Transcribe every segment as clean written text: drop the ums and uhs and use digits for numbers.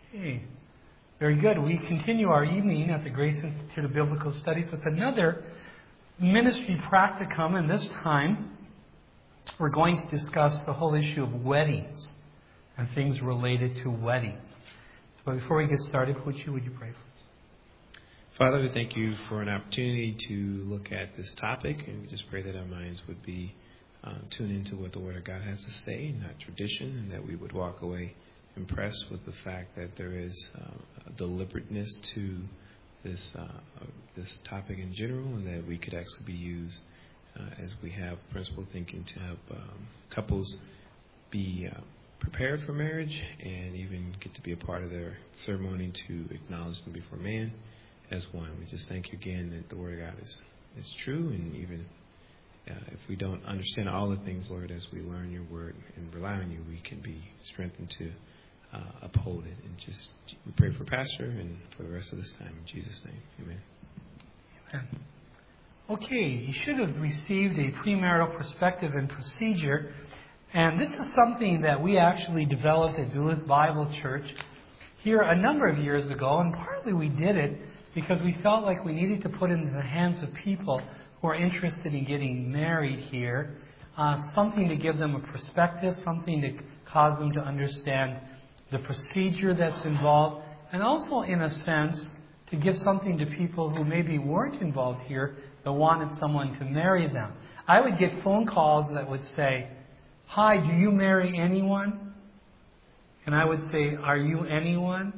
Okay, very good. We continue our evening at the Grace Institute of Biblical Studies with another ministry practicum, and this time we're going to discuss the whole issue of weddings and things related to weddings. But before we get started, would you pray for us? Father, we thank you for an opportunity to look at this topic, and we just pray that our minds would be tuned into what the Word of God has to say, not tradition, and that we would walk away impressed with the fact that there is a deliberateness to this topic in general, and that we could actually be used as we have principled thinking to help couples be prepared for marriage and even get to be a part of their ceremony to acknowledge them before man as one. We just thank you again that the Word of God is true, and even if we don't understand all the things, Lord, as we learn your Word and rely on you, we can be strengthened to uphold it. And just we pray for Pastor and for the rest of this time. In Jesus' name, amen. Amen. Okay, you should have received a premarital perspective and procedure. And this is something that we actually developed at Duluth Bible Church here a number of years ago. And partly we did it because we felt like we needed to put it into the hands of people who are interested in getting married here. Something to give them a perspective, something to cause them to understand the procedure that's involved, and also, in a sense, to give something to people who maybe weren't involved here but wanted someone to marry them. I would get phone calls that would say, "Hi, do you marry anyone?" And I would say, "Are you anyone?"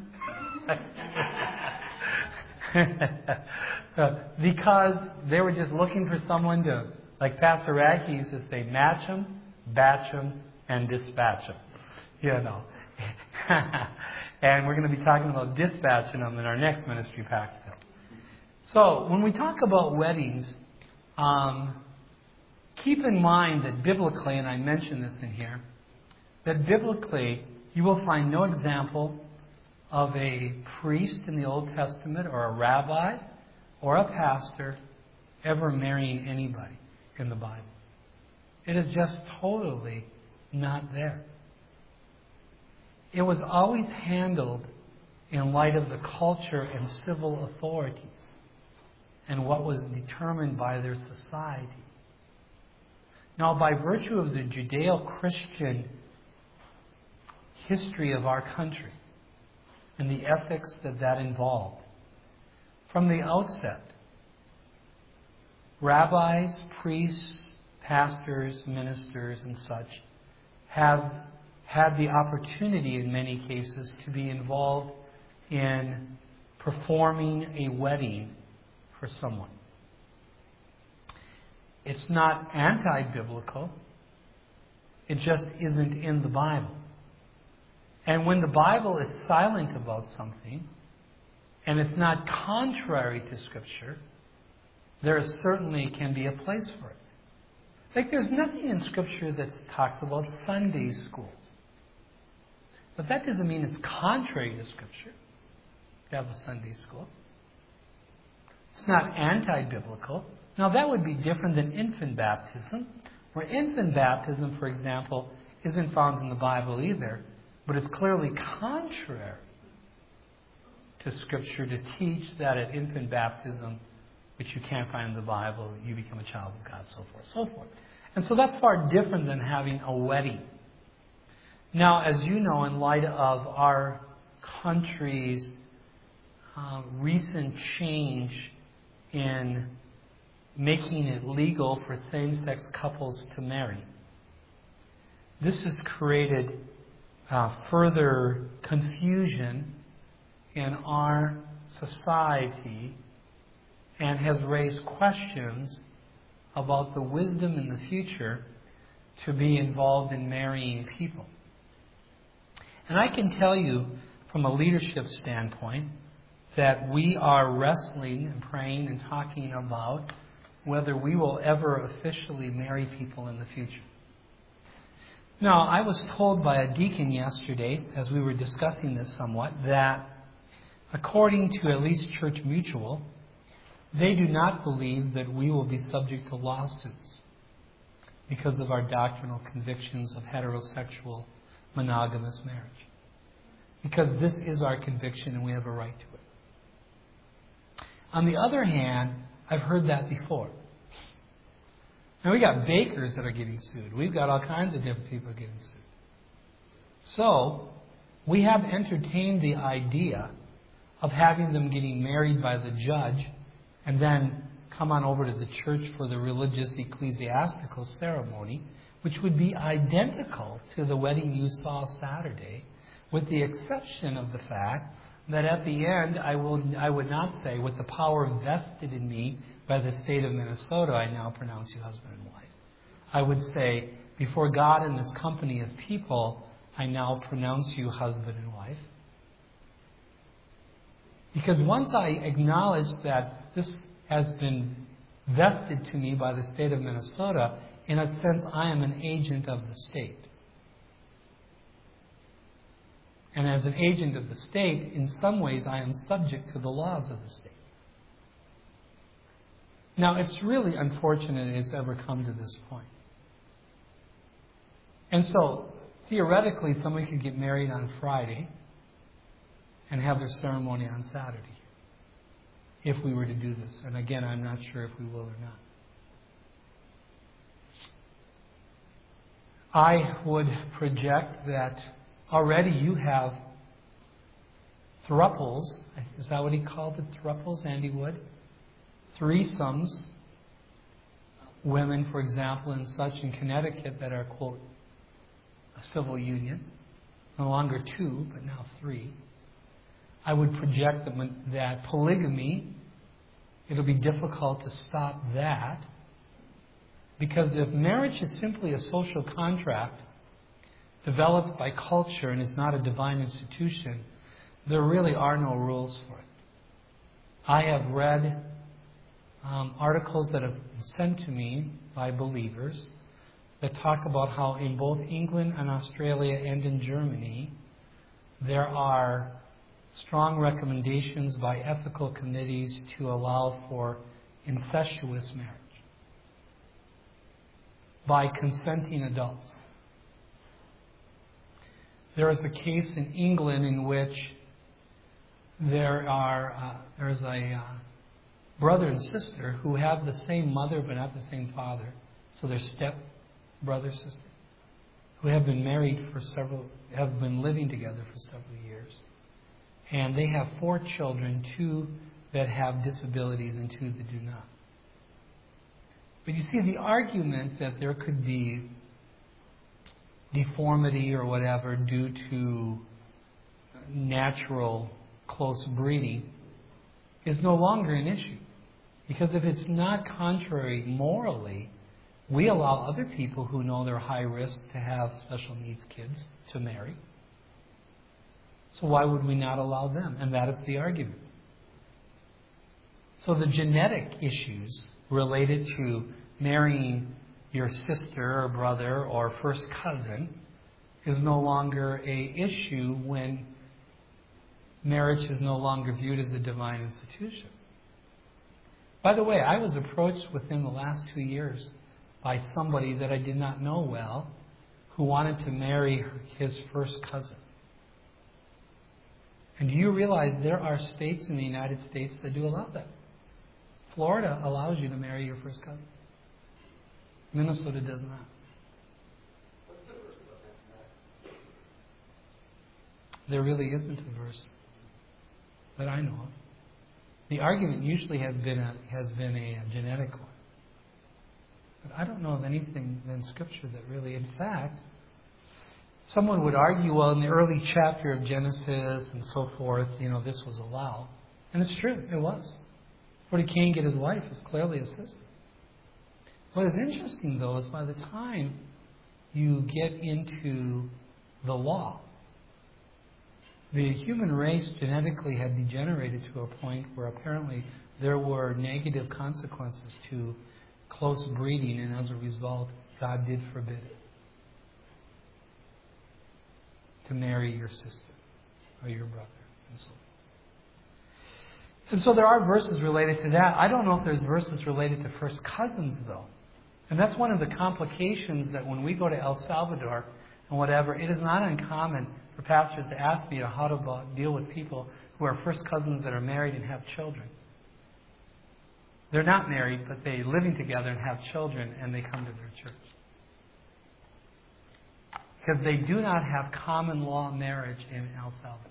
Because they were just looking for someone to, like Pastor Radke used to say, match them, batch them, and dispatch them. You know. And we're going to be talking about dispatching them in our next ministry practical. So, when we talk about weddings, keep in mind that biblically, and I mentioned this in here, that biblically you will find no example of a priest in the Old Testament or a rabbi or a pastor ever marrying anybody in the Bible. It is just totally not there. It was always handled in light of the culture and civil authorities and what was determined by their society. Now, by virtue of the Judeo-Christian history of our country and the ethics that involved, from the outset, rabbis, priests, pastors, ministers, and such have had the opportunity in many cases to be involved in performing a wedding for someone. It's not anti-biblical. It just isn't in the Bible. And when the Bible is silent about something, and it's not contrary to Scripture, there certainly can be a place for it. Like there's nothing in Scripture that talks about Sunday schools. But that doesn't mean it's contrary to Scripture to have a Sunday school. It's not anti-biblical. Now that would be different than infant baptism, where infant baptism, for example, isn't found in the Bible either, but it's clearly contrary to Scripture to teach that at infant baptism, which you can't find in the Bible, you become a child of God, so forth, so forth. And so that's far different than having a wedding. Now, as you know, in light of our country's recent change in making it legal for same-sex couples to marry, this has created further confusion in our society and has raised questions about the wisdom in the future to be involved in marrying people. And I can tell you from a leadership standpoint that we are wrestling and praying and talking about whether we will ever officially marry people in the future. Now, I was told by a deacon yesterday, as we were discussing this somewhat, that according to at least Church Mutual, they do not believe that we will be subject to lawsuits because of our doctrinal convictions of heterosexual monogamous marriage. because this is our conviction and we have a right to it. On the other hand, I've heard that before. Now, we got bakers that are getting sued. We've got all kinds of different people getting sued. So, we have entertained the idea of having them getting married by the judge and then come on over to the church for the religious ecclesiastical ceremony, which would be identical to the wedding you saw Saturday, with the exception of the fact that at the end I would not say, with the power vested in me by the state of Minnesota, I now pronounce you husband and wife. I would say, before God and this company of people, I now pronounce you husband and wife. Because once I acknowledge that this has been vested to me by the state of Minnesota, in a sense, I am an agent of the state. And as an agent of the state, in some ways, I am subject to the laws of the state. Now, it's really unfortunate it's ever come to this point. And so, theoretically, somebody could get married on Friday and have their ceremony on Saturday, if we were to do this. And again, I'm not sure if we will or not. I would project that already you have thruples. Is that what he called it? Thruples, Andy Wood? Threesomes. Women, for example, and such in Connecticut that are, quote, a civil union. No longer 2, but now 3. I would project that polygamy, it'll be difficult to stop that. Because if marriage is simply a social contract developed by culture and is not a divine institution, there really are no rules for it. I have read articles that have been sent to me by believers that talk about how in both England and Australia and in Germany, there are strong recommendations by ethical committees to allow for incestuous marriage by consenting adults. There is a case in England in which there's a brother and sister who have the same mother but not the same father. So they're step brother sister, who have been have been living together for several years. And they have 4 children, 2 that have disabilities and 2 that do not. But you see, the argument that there could be deformity or whatever due to natural close breeding is no longer an issue. Because if it's not contrary morally, we allow other people who know they're high risk to have special needs kids to marry. So why would we not allow them? And that is the argument. So the genetic issues related to marrying your sister or brother or first cousin is no longer an issue when marriage is no longer viewed as a divine institution. By the way, I was approached within the last 2 years by somebody that I did not know well who wanted to marry his first cousin. And do you realize there are states in the United States that do allow that? Florida allows you to marry your first cousin. Minnesota does not. There really isn't a verse that I know of. The argument usually has been a genetic one. But I don't know of anything in Scripture that really, in fact, someone would argue, well, in the early chapter of Genesis and so forth, this was allowed. And it's true, it was. Where did Cain get his wife? It's clearly a sister. What is interesting, though, is by the time you get into the law, the human race genetically had degenerated to a point where apparently there were negative consequences to close breeding, and as a result, God did forbid it. To marry your sister or your brother, and so on. And so there are verses related to that. I don't know if there's verses related to first cousins, though. And that's one of the complications that when we go to El Salvador, and whatever, it is not uncommon for pastors to ask me how to deal with people who are first cousins that are married and have children. They're not married, but they're living together and have children, and they come to their church. Because they do not have common law marriage in El Salvador.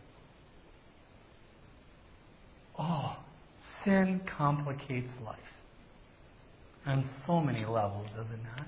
Oh, sin complicates life. On so many levels, does it not?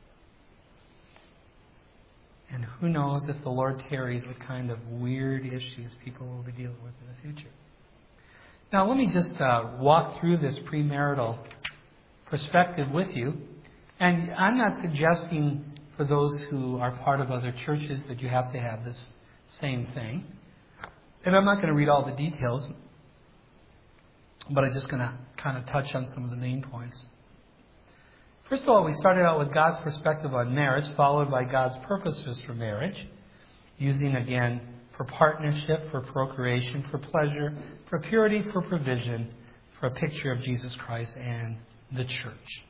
And who knows if the Lord tarries what kind of weird issues people will be dealing with in the future. Now, let me just walk through this premarital perspective with you. And I'm not suggesting for those who are part of other churches that you have to have this same thing. And I'm not going to read all the details, but I'm just going to kind of touch on some of the main points. First of all, we started out with God's perspective on marriage, followed by God's purposes for marriage, using again for partnership, for procreation, for pleasure, for purity, for provision, for a picture of Jesus Christ and the church.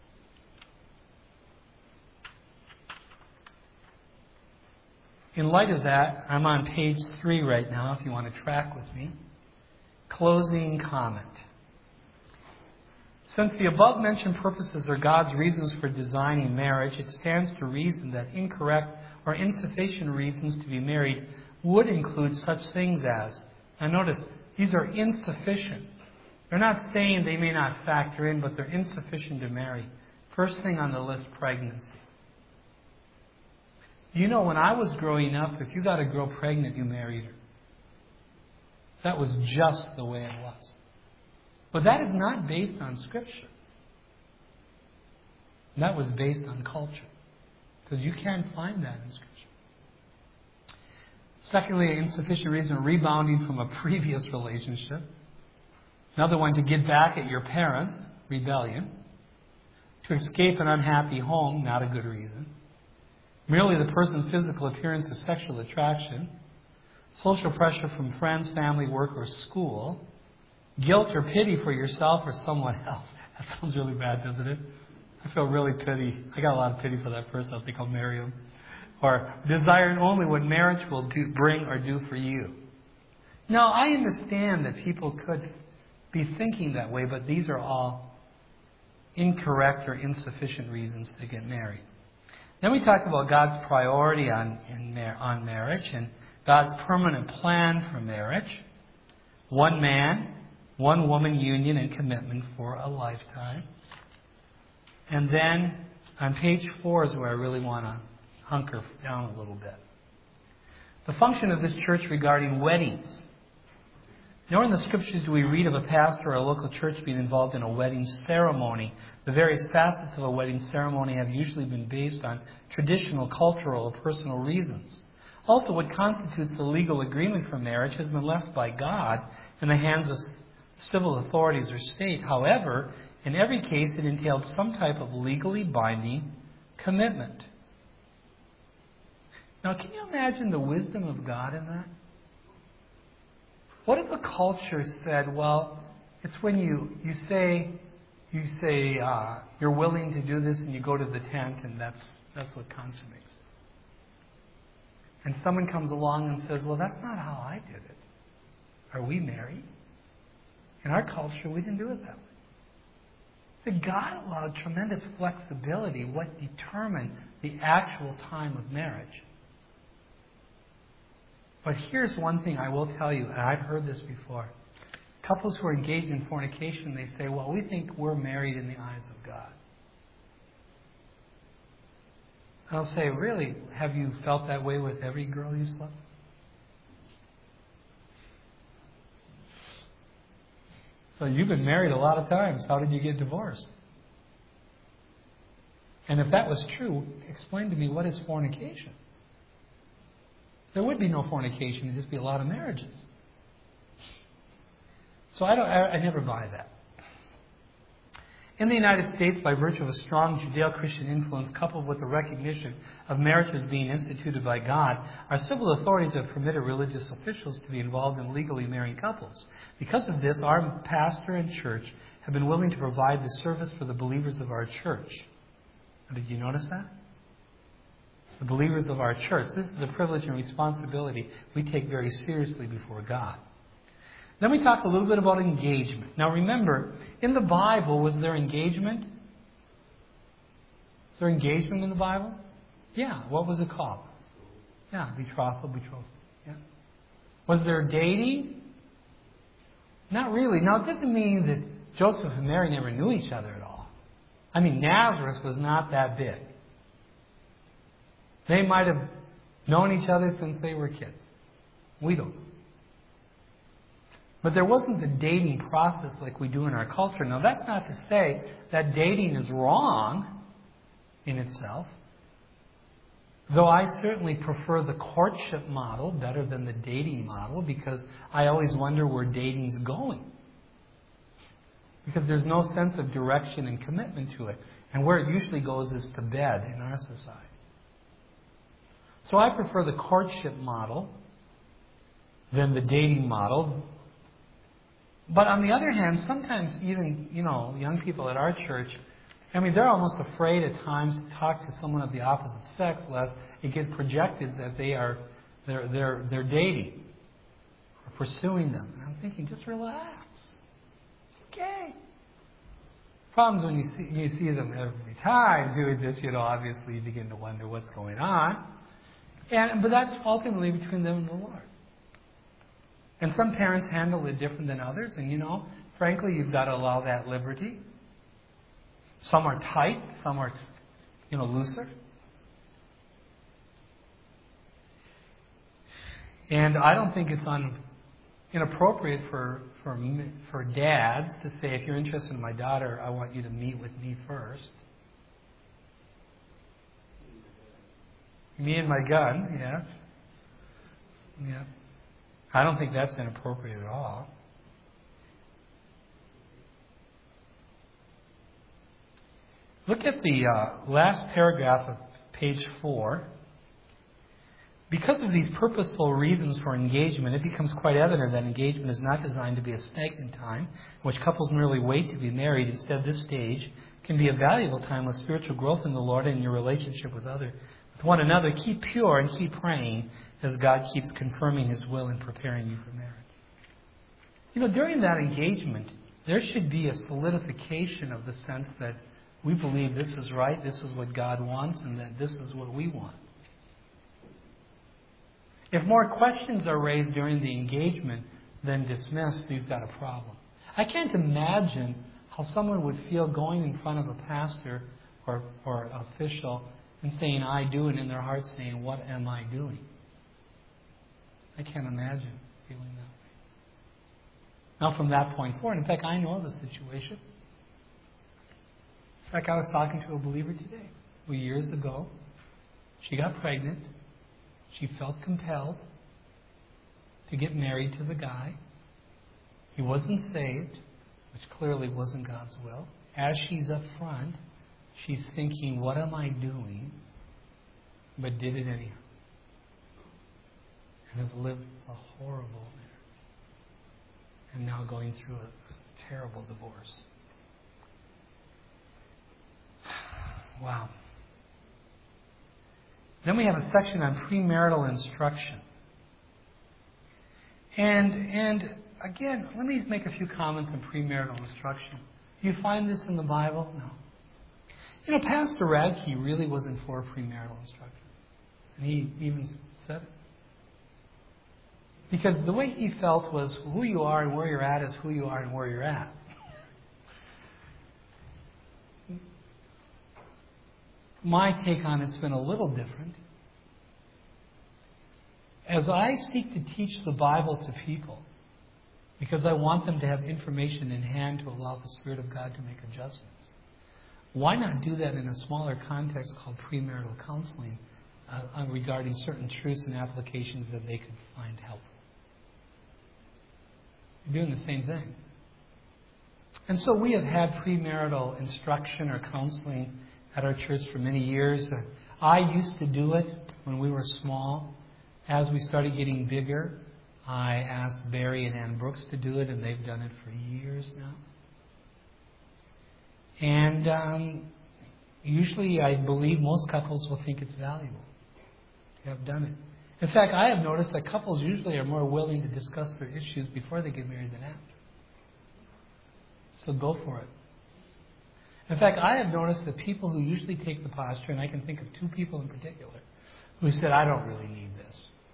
In light of that, I'm on page 3 right now, if you want to track with me. Closing comment. Since the above-mentioned purposes are God's reasons for designing marriage, it stands to reason that incorrect or insufficient reasons to be married would include such things as, now notice, these are insufficient. They're not saying they may not factor in, but they're insufficient to marry. First thing on the list, pregnancy. Do you know, when I was growing up, if you got a girl pregnant, you married her. That was just the way it was. But that is not based on Scripture. That was based on culture. Because you can't find that in Scripture. Secondly, an insufficient reason, rebounding from a previous relationship. Another one, to get back at your parents, rebellion. To escape an unhappy home, not a good reason. Merely the person's physical appearance or sexual attraction. Social pressure from friends, family, work, or school. Guilt or pity for yourself or someone else. That sounds really bad, doesn't it? I feel really pity. I got a lot of pity for that person. I think I'll marry him. Or desiring only what marriage will bring or do for you. Now, I understand that people could be thinking that way, but these are all incorrect or insufficient reasons to get married. Then we talked about God's priority on marriage and God's permanent plan for marriage. One man, one woman union and commitment for a lifetime. And then on page 4 is where I really want to hunker down a little bit. The function of this church regarding weddings. Nor in the Scriptures do we read of a pastor or a local church being involved in a wedding ceremony. The various facets of a wedding ceremony have usually been based on traditional, cultural, or personal reasons. Also, what constitutes the legal agreement for marriage has been left by God in the hands of civil authorities or state. However, in every case, it entailed some type of legally binding commitment. Now, can you imagine the wisdom of God in that? What if a culture said, well, it's when you say you're willing to do this and you go to the tent and that's what consummates it. And someone comes along and says, well, that's not how I did it. Are we married? In our culture, we didn't do it that way. So God allowed tremendous flexibility what determined the actual time of marriage. But here's one thing I will tell you, and I've heard this before. Couples who are engaged in fornication, they say, well, we think we're married in the eyes of God. And I'll say, really, have you felt that way with every girl you slept? So you've been married a lot of times. How did you get divorced? And if that was true, explain to me, what is fornication? There would be no fornication. There'd just be a lot of marriages. So I never buy that. In the United States, by virtue of a strong Judeo-Christian influence coupled with the recognition of marriage as being instituted by God, our civil authorities have permitted religious officials to be involved in legally marrying couples. Because of this, our pastor and church have been willing to provide the service for the believers of our church. Did you notice that? the believers of our church. This is the privilege and responsibility we take very seriously before God. Then we talk a little bit about engagement. Now remember, in the Bible, was there engagement? Is there engagement in the Bible? Yeah. What was it called? Yeah, betrothal. Yeah. Was there dating? Not really. Now, it doesn't mean that Joseph and Mary never knew each other at all. I mean, Nazareth was not that big. They might have known each other since they were kids. We don't know. But there wasn't the dating process like we do in our culture. Now, that's not to say that dating is wrong in itself. Though I certainly prefer the courtship model better than the dating model, because I always wonder where dating's going. Because there's no sense of direction and commitment to it. And where it usually goes is to bed in our society. So I prefer the courtship model than the dating model. But on the other hand, sometimes even, young people at our church, they're almost afraid at times to talk to someone of the opposite sex, lest it gets projected that they're dating or pursuing them. And I'm thinking, just relax. It's okay. Problems when you see them every time doing this, obviously you begin to wonder what's going on. But that's ultimately between them and the Lord. And some parents handle it different than others, and frankly, you've got to allow that liberty. Some are tight, some are, looser. And I don't think it's inappropriate for dads to say, if you're interested in my daughter, I want you to meet with me first. Me and my gun, yeah. Yeah. I don't think that's inappropriate at all. Look at the last paragraph of page 4. Because of these purposeful reasons for engagement, it becomes quite evident that engagement is not designed to be a stagnant time in which couples merely wait to be married. Instead, this stage can be a valuable time of spiritual growth in the Lord and in your relationship with one another. Keep pure and keep praying as God keeps confirming His will and preparing you for marriage. During that engagement, there should be a solidification of the sense that we believe this is right, this is what God wants, and that this is what we want. If more questions are raised during the engagement than dismissed, you've got a problem. I can't imagine how someone would feel going in front of a pastor or official and saying, I do, and in their heart saying, what am I doing? I can't imagine feeling that way. Now, from that point forward, in fact, I know the situation. In fact, I was talking to a believer today who years ago, she got pregnant. She felt compelled to get married to the guy. He wasn't saved, which clearly wasn't God's will. As she's up front, she's thinking, what am I doing? But did it anyhow. And has lived a horrible marriage. And now going through a terrible divorce. Wow. Then we have a section on premarital instruction. And again, let me make a few comments on premarital instruction. Do you find this in the Bible? No. Pastor Radke really wasn't for premarital instruction. And he even said it. Because the way he felt was who you are and where you're at is who you are and where you're at. My take on it's been a little different. As I seek to teach the Bible to people, because I want them to have information in hand to allow the Spirit of God to make adjustments, why not do that in a smaller context called premarital counseling regarding certain truths and applications that they could find helpful? You're doing the same thing. And so we have had premarital instruction or counseling at our church for many years. I used to do it when we were small. As we started getting bigger, I asked Barry and Ann Brooks to do it, and they've done it for years now. And usually I believe most couples will think it's valuable. have done it. In fact, I have noticed that couples usually are more willing to discuss their issues before they get married than after. So go for it. In fact, I have noticed that people who usually take the posture, and I can think of 2 people in particular, who said, I don't really need this.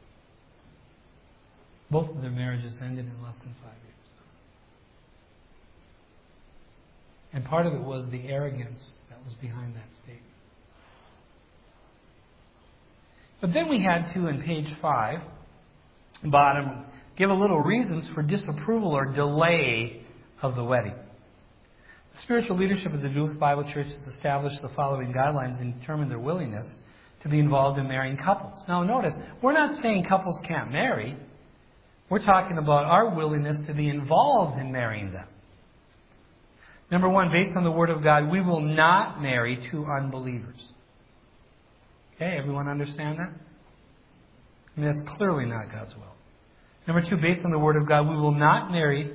Both of their marriages ended in less than 5 years. And part of it was the arrogance that was behind that statement. But then we had to, in page 5, bottom, give a little reasons for disapproval or delay of the wedding. The spiritual leadership of the Duluth Bible Church has established the following guidelines and determined their willingness to be involved in marrying couples. Now notice, we're not saying couples can't marry. We're talking about our willingness to be involved in marrying them. Number 1, based on the Word of God, we will not marry 2 unbelievers. Okay, everyone understand that? I mean, that's clearly not God's will. Number 2, based on the Word of God, we will not marry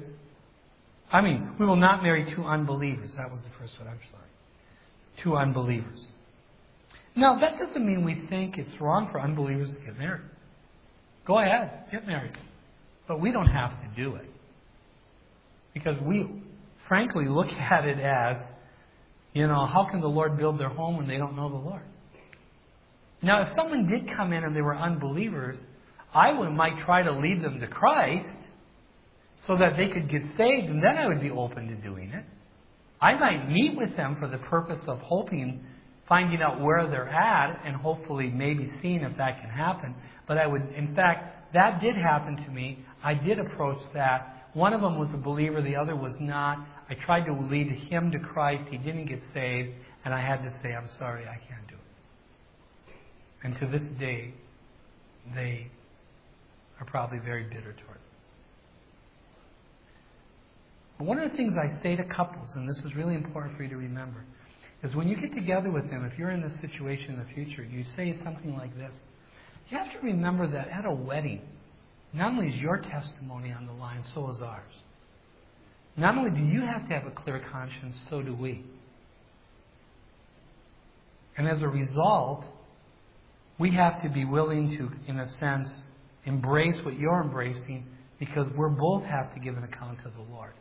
2 unbelievers. That was the first one, I'm sorry. 2 unbelievers. Now, that doesn't mean we think it's wrong for unbelievers to get married. Go ahead, get married. But we don't have to do it. Because we, frankly, look at it as, how can the Lord build their home when they don't know the Lord? Now, if someone did come in and they were unbelievers, I might try to lead them to Christ so that they could get saved, and then I would be open to doing it. I might meet with them for the purpose of finding out where they're at, and hopefully maybe seeing if that can happen. But in fact, that did happen to me. I did approach that. One of them was a believer, the other was not. I tried to lead him to Christ. He didn't get saved, and I had to say, I'm sorry, I can't do it. And to this day, they are probably very bitter towards me. But one of the things I say to couples, and this is really important for you to remember, is when you get together with them, if you're in this situation in the future, you say something like this. You have to remember that at a wedding, not only is your testimony on the line, so is ours. Not only do you have to have a clear conscience, so do we. And as a result, we have to be willing to, in a sense, embrace what you're embracing, because we both have to give an account to the Lord.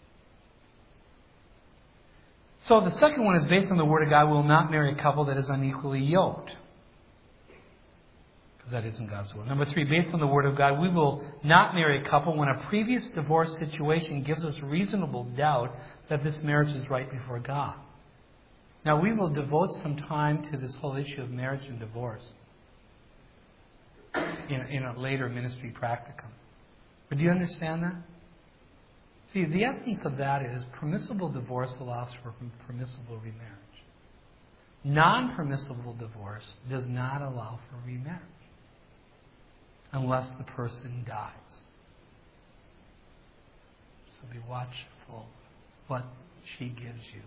So the second one is based on the Word of God. We will not marry a couple that is unequally yoked. Because that isn't God's will. Number 3, based on the Word of God, we will not marry a couple when a previous divorce situation gives us reasonable doubt that this marriage is right before God. Now, we will devote some time to this whole issue of marriage and divorce in a later ministry practicum. But do you understand that? See, the essence of that is permissible divorce allows for permissible remarriage. Non-permissible divorce does not allow for remarriage unless the person dies. So be watchful what she gives you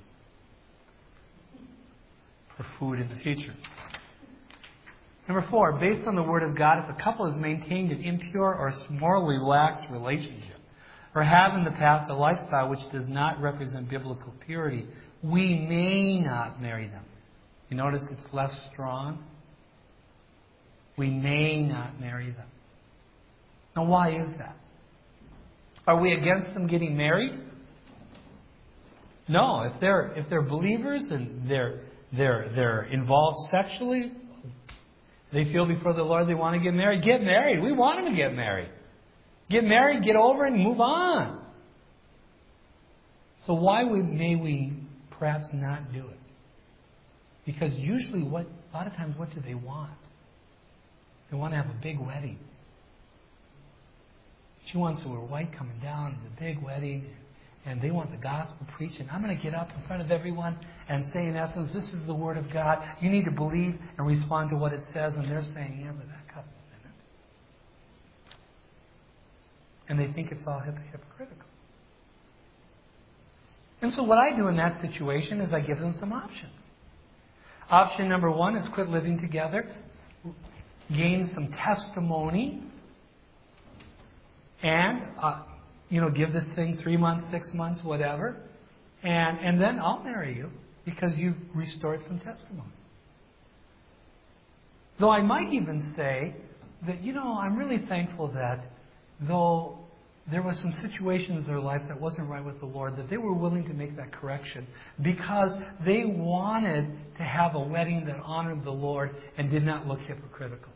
for food in the future. Number 4, based on the Word of God, if a couple has maintained an impure or morally lax relationship, or have in the past a lifestyle which does not represent biblical purity, we may not marry them. You notice it's less strong? We may not marry them. Now, why is that? Are we against them getting married? No. If they're believers and they're involved sexually, they feel before the Lord they want to get married. Get married. We want them to get married. Get married, get over it, and move on. So why may we perhaps not do it? Because usually, a lot of times, what do they want? They want to have a big wedding. She wants to wear white coming down, the big wedding, and they want the gospel preaching. I'm going to get up in front of everyone and say, in essence, this is the Word of God. You need to believe and respond to what it says. And they're saying, yeah, but that couple's in it. And they think it's all hypocritical. And so what I do in that situation is I give them some options. Option number 1 is quit living together, gain some testimony, and give this thing 3 months, 6 months, whatever, and then I'll marry you because you've restored some testimony. Though I might even say that, I'm really thankful that though there was some situations in their life that wasn't right with the Lord, that they were willing to make that correction because they wanted to have a wedding that honored the Lord and did not look hypocritical.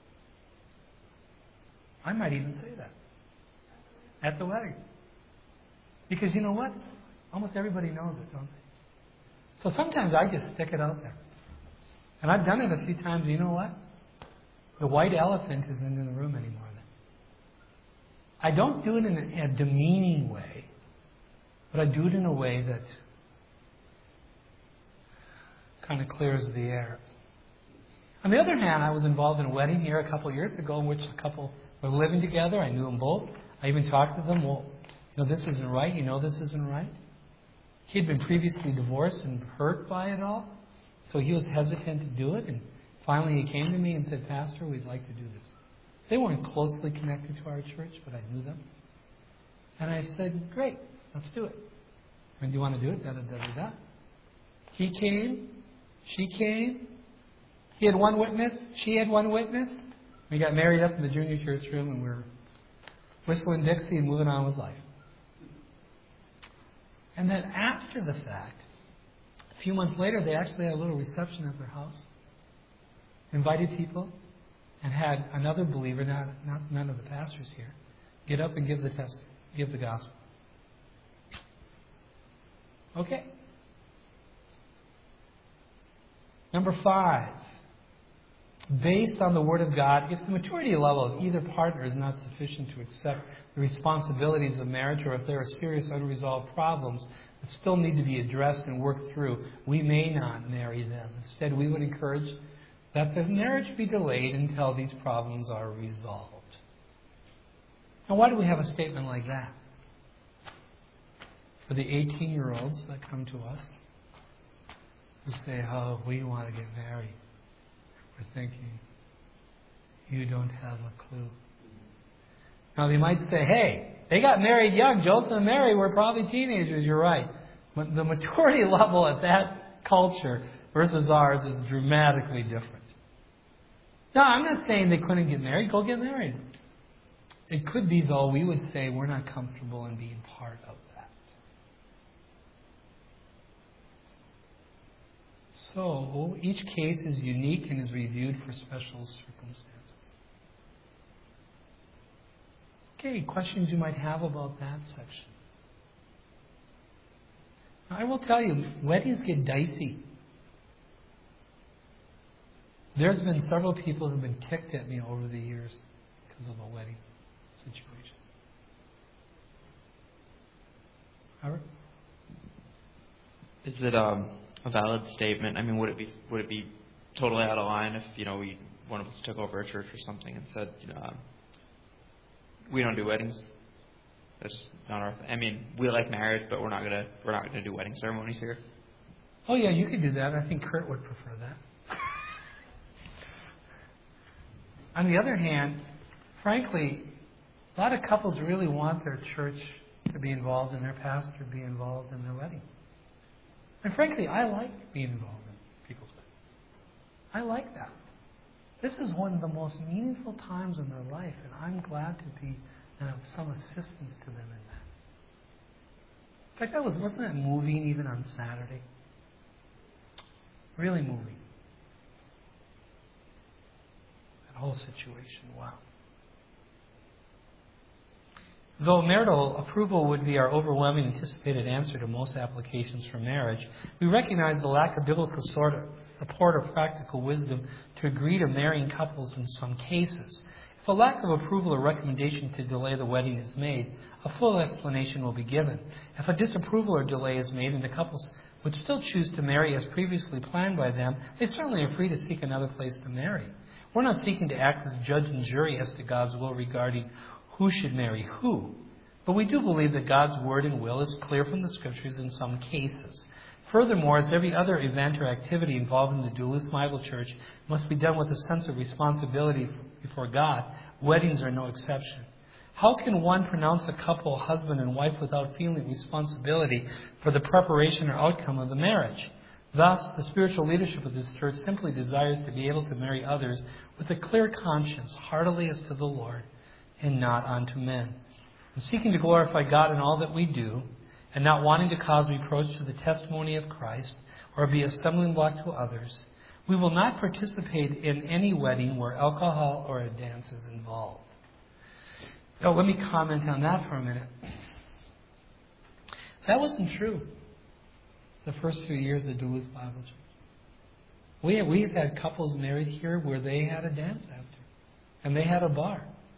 I might even say that at the wedding. Because you know what? Almost everybody knows it, don't they? So sometimes I just stick it out there. And I've done it a few times. You know what? The white elephant isn't in the room anymore then. I don't do it in a demeaning way, but I do it in a way that kind of clears the air. On the other hand, I was involved in a wedding here a couple of years ago in which the couple were living together. I knew them both. I even talked to them. Well, this isn't right. This isn't right. He had been previously divorced and hurt by it all. So he was hesitant to do it. And finally he came to me and said, Pastor, we'd like to do this. They weren't closely connected to our church, but I knew them. And I said, great, let's do it. When do you want to do it? Da-da-da-da-da. He came. She came. He had one witness. She had one witness. We got married up in the junior church room and we were whistling Dixie and moving on with life. And then after the fact, a few months later, they actually had a little reception at their house. Invited people and had another believer, none of the pastors here, get up and give the gospel. Okay. Number 5. Based on the Word of God, if the maturity level of either partner is not sufficient to accept the responsibilities of marriage, or if there are serious unresolved problems that still need to be addressed and worked through, we may not marry them. Instead, we would encourage that the marriage be delayed until these problems are resolved. Now, why do we have a statement like that? For the 18-year-olds that come to us who say, oh, we want to get married. We're thinking, you don't have a clue. Now they might say, hey, they got married young. Joseph and Mary were probably teenagers. You're right. But the maturity level at that culture versus ours is dramatically different. Now, I'm not saying they couldn't get married. Go get married. It could be, though, we would say we're not comfortable in being part of that. So, each case is unique and is reviewed for special circumstances. Okay, questions you might have about that section. Now, I will tell you, weddings get dicey. There's been several people who've been ticked at me over the years because of a wedding situation. Howard? Is it a valid statement? I mean, would it be totally out of line if one of us took over a church or something and said, we don't do weddings? That's just not our thing. I mean, we like marriage, but we're not gonna do wedding ceremonies here. Oh yeah, you could do that. I think Kurt would prefer that. On the other hand, frankly, a lot of couples really want their church to be involved and their pastor to be involved in their wedding. And frankly, I like being involved in people's weddings. I like that. This is one of the most meaningful times in their life, and I'm glad to be of some assistance to them in that. In fact, wasn't that moving even on Saturday? Really moving. That whole situation, wow. Though marital approval would be our overwhelming anticipated answer to most applications for marriage, we recognize the lack of biblical support or practical wisdom to agree to marrying couples in some cases. If a lack of approval or recommendation to delay the wedding is made, a full explanation will be given. If a disapproval or delay is made and the couples would still choose to marry as previously planned by them, they certainly are free to seek another place to marry. We're not seeking to act as judge and jury as to God's will regarding who should marry who. But we do believe that God's word and will is clear from the Scriptures in some cases. Furthermore, as every other event or activity involving the Duluth Bible Church must be done with a sense of responsibility before God, weddings are no exception. How can one pronounce a couple husband and wife without feeling responsibility for the preparation or outcome of the marriage? Thus, the spiritual leadership of this church simply desires to be able to marry others with a clear conscience, heartily as to the Lord, and not unto men. And seeking to glorify God in all that we do, and not wanting to cause reproach to the testimony of Christ, or be a stumbling block to others, we will not participate in any wedding where alcohol or a dance is involved. Now, let me comment on that for a minute. That wasn't true the first few years of Duluth Bible Church. We've had couples married here where they had a dance after, and they had a bar.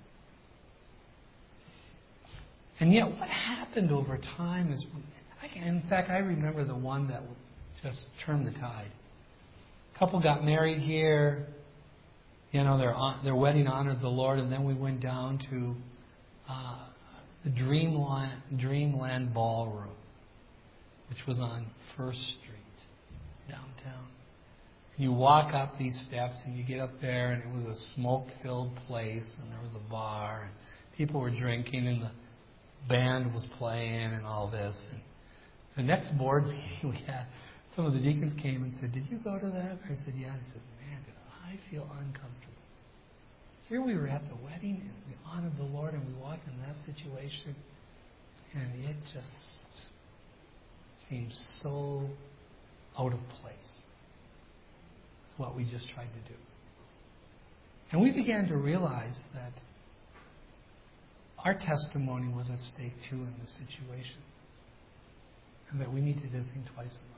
And yet what happened over time is, in fact, I remember the one that just turned the tide. A couple got married here, their wedding honored the Lord, and then we went down to the Dreamland Ballroom, which was on First Street, downtown. And you walk up these steps and you get up there, and it was a smoke-filled place, and there was a bar, and people were drinking, and the band was playing, and all this. And the next board meeting we had, some of the deacons came and said, "Did you go to that?" I said, "Yeah." I said, "Man, did I feel uncomfortable." Here we were at the wedding, and we honored the Lord, and we walked in that situation, and it just seemed so out of place, what we just tried to do. And we began to realize that our testimony was at stake too in this situation, and that we needed to think twice about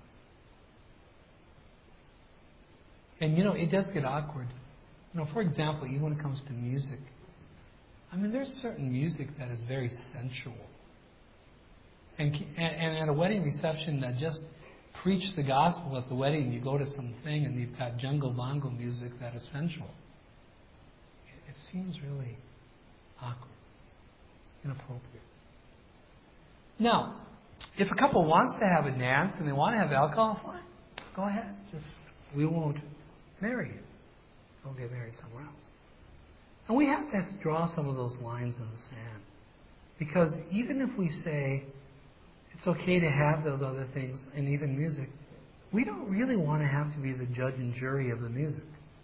it. And it does get awkward. For example, even when it comes to music, there's certain music that is very sensual. And at a wedding reception that just preach the gospel at the wedding, you go to something and you've got jungle bongo music that is sensual. It seems really awkward, inappropriate. Now, if a couple wants to have a dance and they want to have alcohol, fine, go ahead. We won't marry you. They'll get married somewhere else. And we have to draw some of those lines in the sand. Because even if we say it's okay to have those other things, and even music, we don't really want to have to be the judge and jury of the music.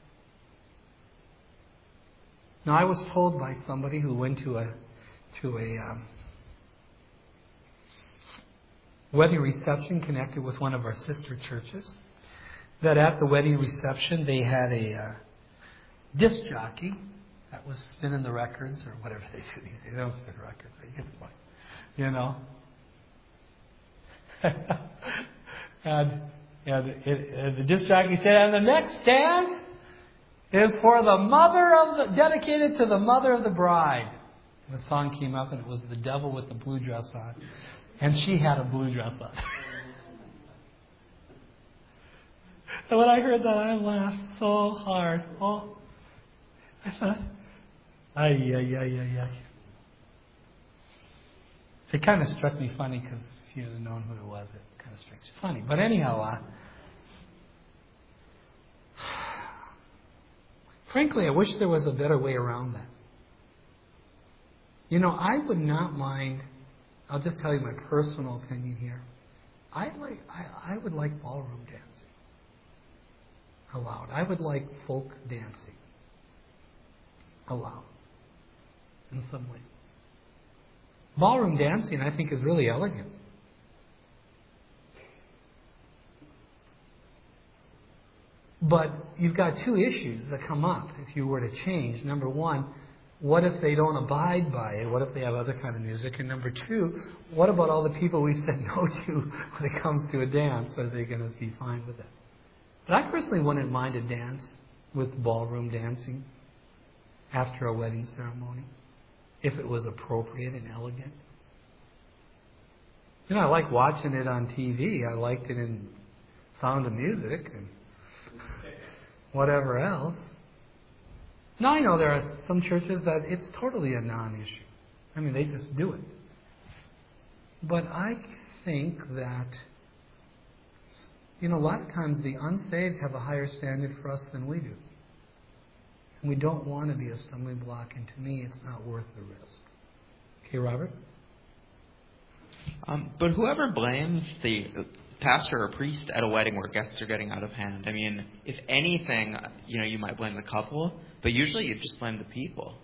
Now, I was told by somebody who went to a wedding reception connected with one of our sister churches, that at the wedding reception they had a disc jockey that was spinning the records, or whatever they do these days. They don't spin records, but you get the point. And the disc jockey said, "And the next dance is for dedicated to the mother of the bride." And the song came up, and it was The Devil with the Blue Dress On. And she had a blue dress on. And when I heard that, I laughed so hard. Oh, I thought, ay. It kind of struck me funny, because if you'd have known who it was, it kind of strikes you funny. But anyhow, frankly, I wish there was a better way around that. I would not mind. I'll just tell you my personal opinion here. I would like ballroom dancing allowed. I would like folk dancing allowed in some ways. Ballroom dancing, I think, is really elegant. But you've got two issues that come up if you were to change. Number one, what if they don't abide by it? What if they have other kind of music? And number two, what about all the people we said no to when it comes to a dance? Are they going to be fine with it? But I personally wouldn't mind a dance with ballroom dancing after a wedding ceremony, if it was appropriate and elegant. I like watching it on TV. I liked it in Sound of Music and whatever else. Now, I know there are some churches that it's totally a non-issue. They just do it. But I think that, a lot of times the unsaved have a higher standard for us than we do. And we don't want to be a stumbling block, and to me, it's not worth the risk. Okay, Robert? But whoever blames the pastor or priest at a wedding where guests are getting out of hand? I mean, if anything, you might blame the couple, but usually you just blame the people.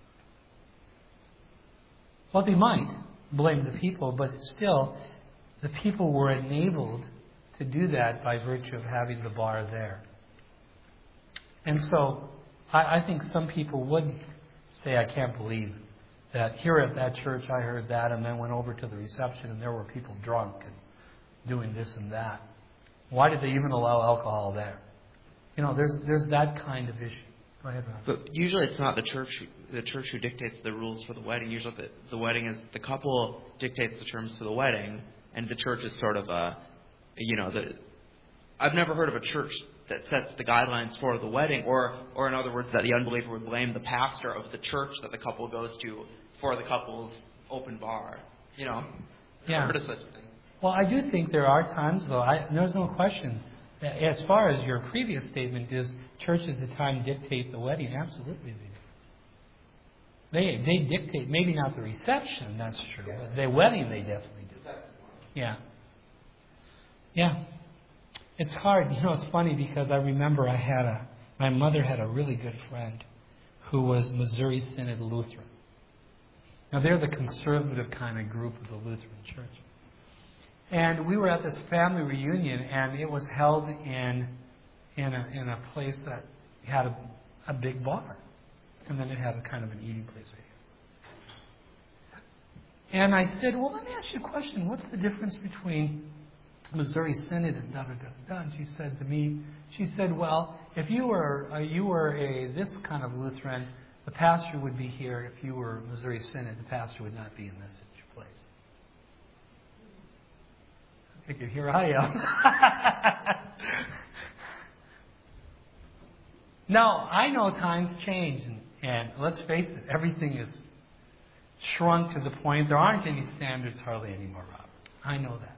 Well, they might blame the people, but still, the people were enabled to do that by virtue of having the bar there. And so, I think some people would say, I can't believe that here at that church I heard that, and then went over to the reception and there were people drunk and doing this and that. Why did they even allow alcohol there? There's that kind of issue. Go ahead, Rob. But usually it's not the church who dictates the rules for the wedding. Usually the wedding is the couple dictates the terms to the wedding, and the church is sort of I've never heard of a church that sets the guidelines for the wedding, or in other words, that the unbeliever would blame the pastor of the church that the couple goes to for the couple's open bar. Yeah. I've heard of such a thing. Well, I do think there are times, though, there's no question, that as far as your previous statement is, churches at times dictate the wedding. Absolutely they do. They dictate, maybe not the reception, that's true, but the wedding they definitely do. Yeah. Yeah. It's hard. It's funny because I remember my mother had a really good friend who was Missouri Synod Lutheran. Now, they're the conservative kind of group of the Lutheran Church. And we were at this family reunion, and it was held in a place that had a big bar. And then it had a kind of an eating place right here. And I said, well, let me ask you a question. What's the difference between Missouri Synod and da-da-da-da-da? And she said to me, well, if you were this kind of Lutheran, the pastor would be here. If you were Missouri Synod, the pastor would not be in this place. I figured, here I am. Now, I know times change, and let's face it, everything is shrunk to the point there aren't any standards hardly anymore, Robert. I know that.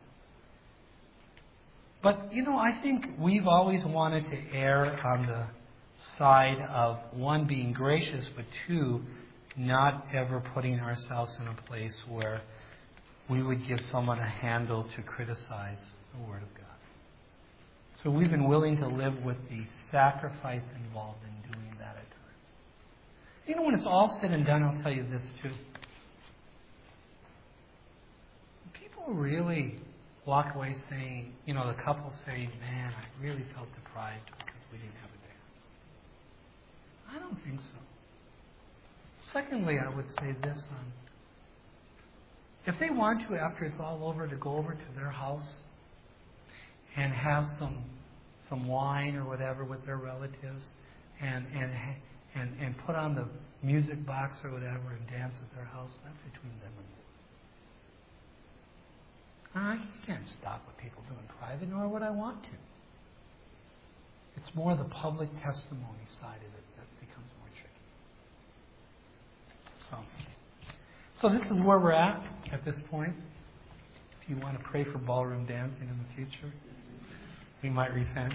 But, I think we've always wanted to err on the side of, one, being gracious, but two, not ever putting ourselves in a place where we would give someone a handle to criticize the Word of God. So we've been willing to live with the sacrifice involved in doing that at times. When it's all said and done, I'll tell you this too. People really walk away saying, the couple saying, man, I really felt deprived because we didn't have a dance. I don't think so. Secondly, I would say this. If they want to, after it's all over, to go over to their house and have some wine or whatever with their relatives and put on the music box or whatever and dance at their house, that's between them and me. I can't stop what people do in private, nor would I want to. It's more the public testimony side of it that becomes more tricky. So this is where we're at this point. If you want to pray for ballroom dancing in the future, we might repent.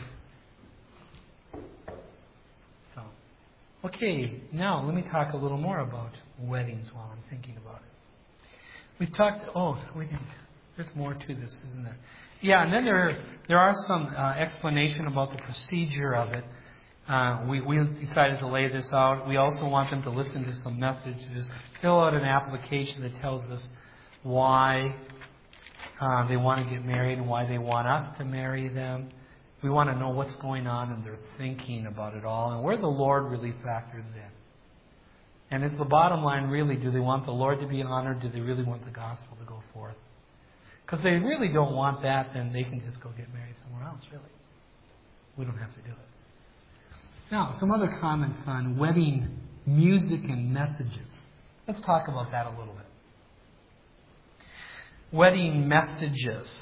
Okay, now let me talk a little more about weddings while I'm thinking about it. We've talked. There's more to this, isn't there? Yeah, and then there are some explanation about the procedure of it. We decided to lay this out. We also want them to listen to some messages, fill out an application that tells us why they want to get married and why they want us to marry them. We want to know what's going on in their thinking about it all and where the Lord really factors in. And is the bottom line really, do they want the Lord to be honored? Do they really want the gospel to go forth? Because they really don't want that, then they can just go get married somewhere else, really. We don't have to do it. Now, some other comments on wedding music and messages. Let's talk about that a little bit. Wedding messages.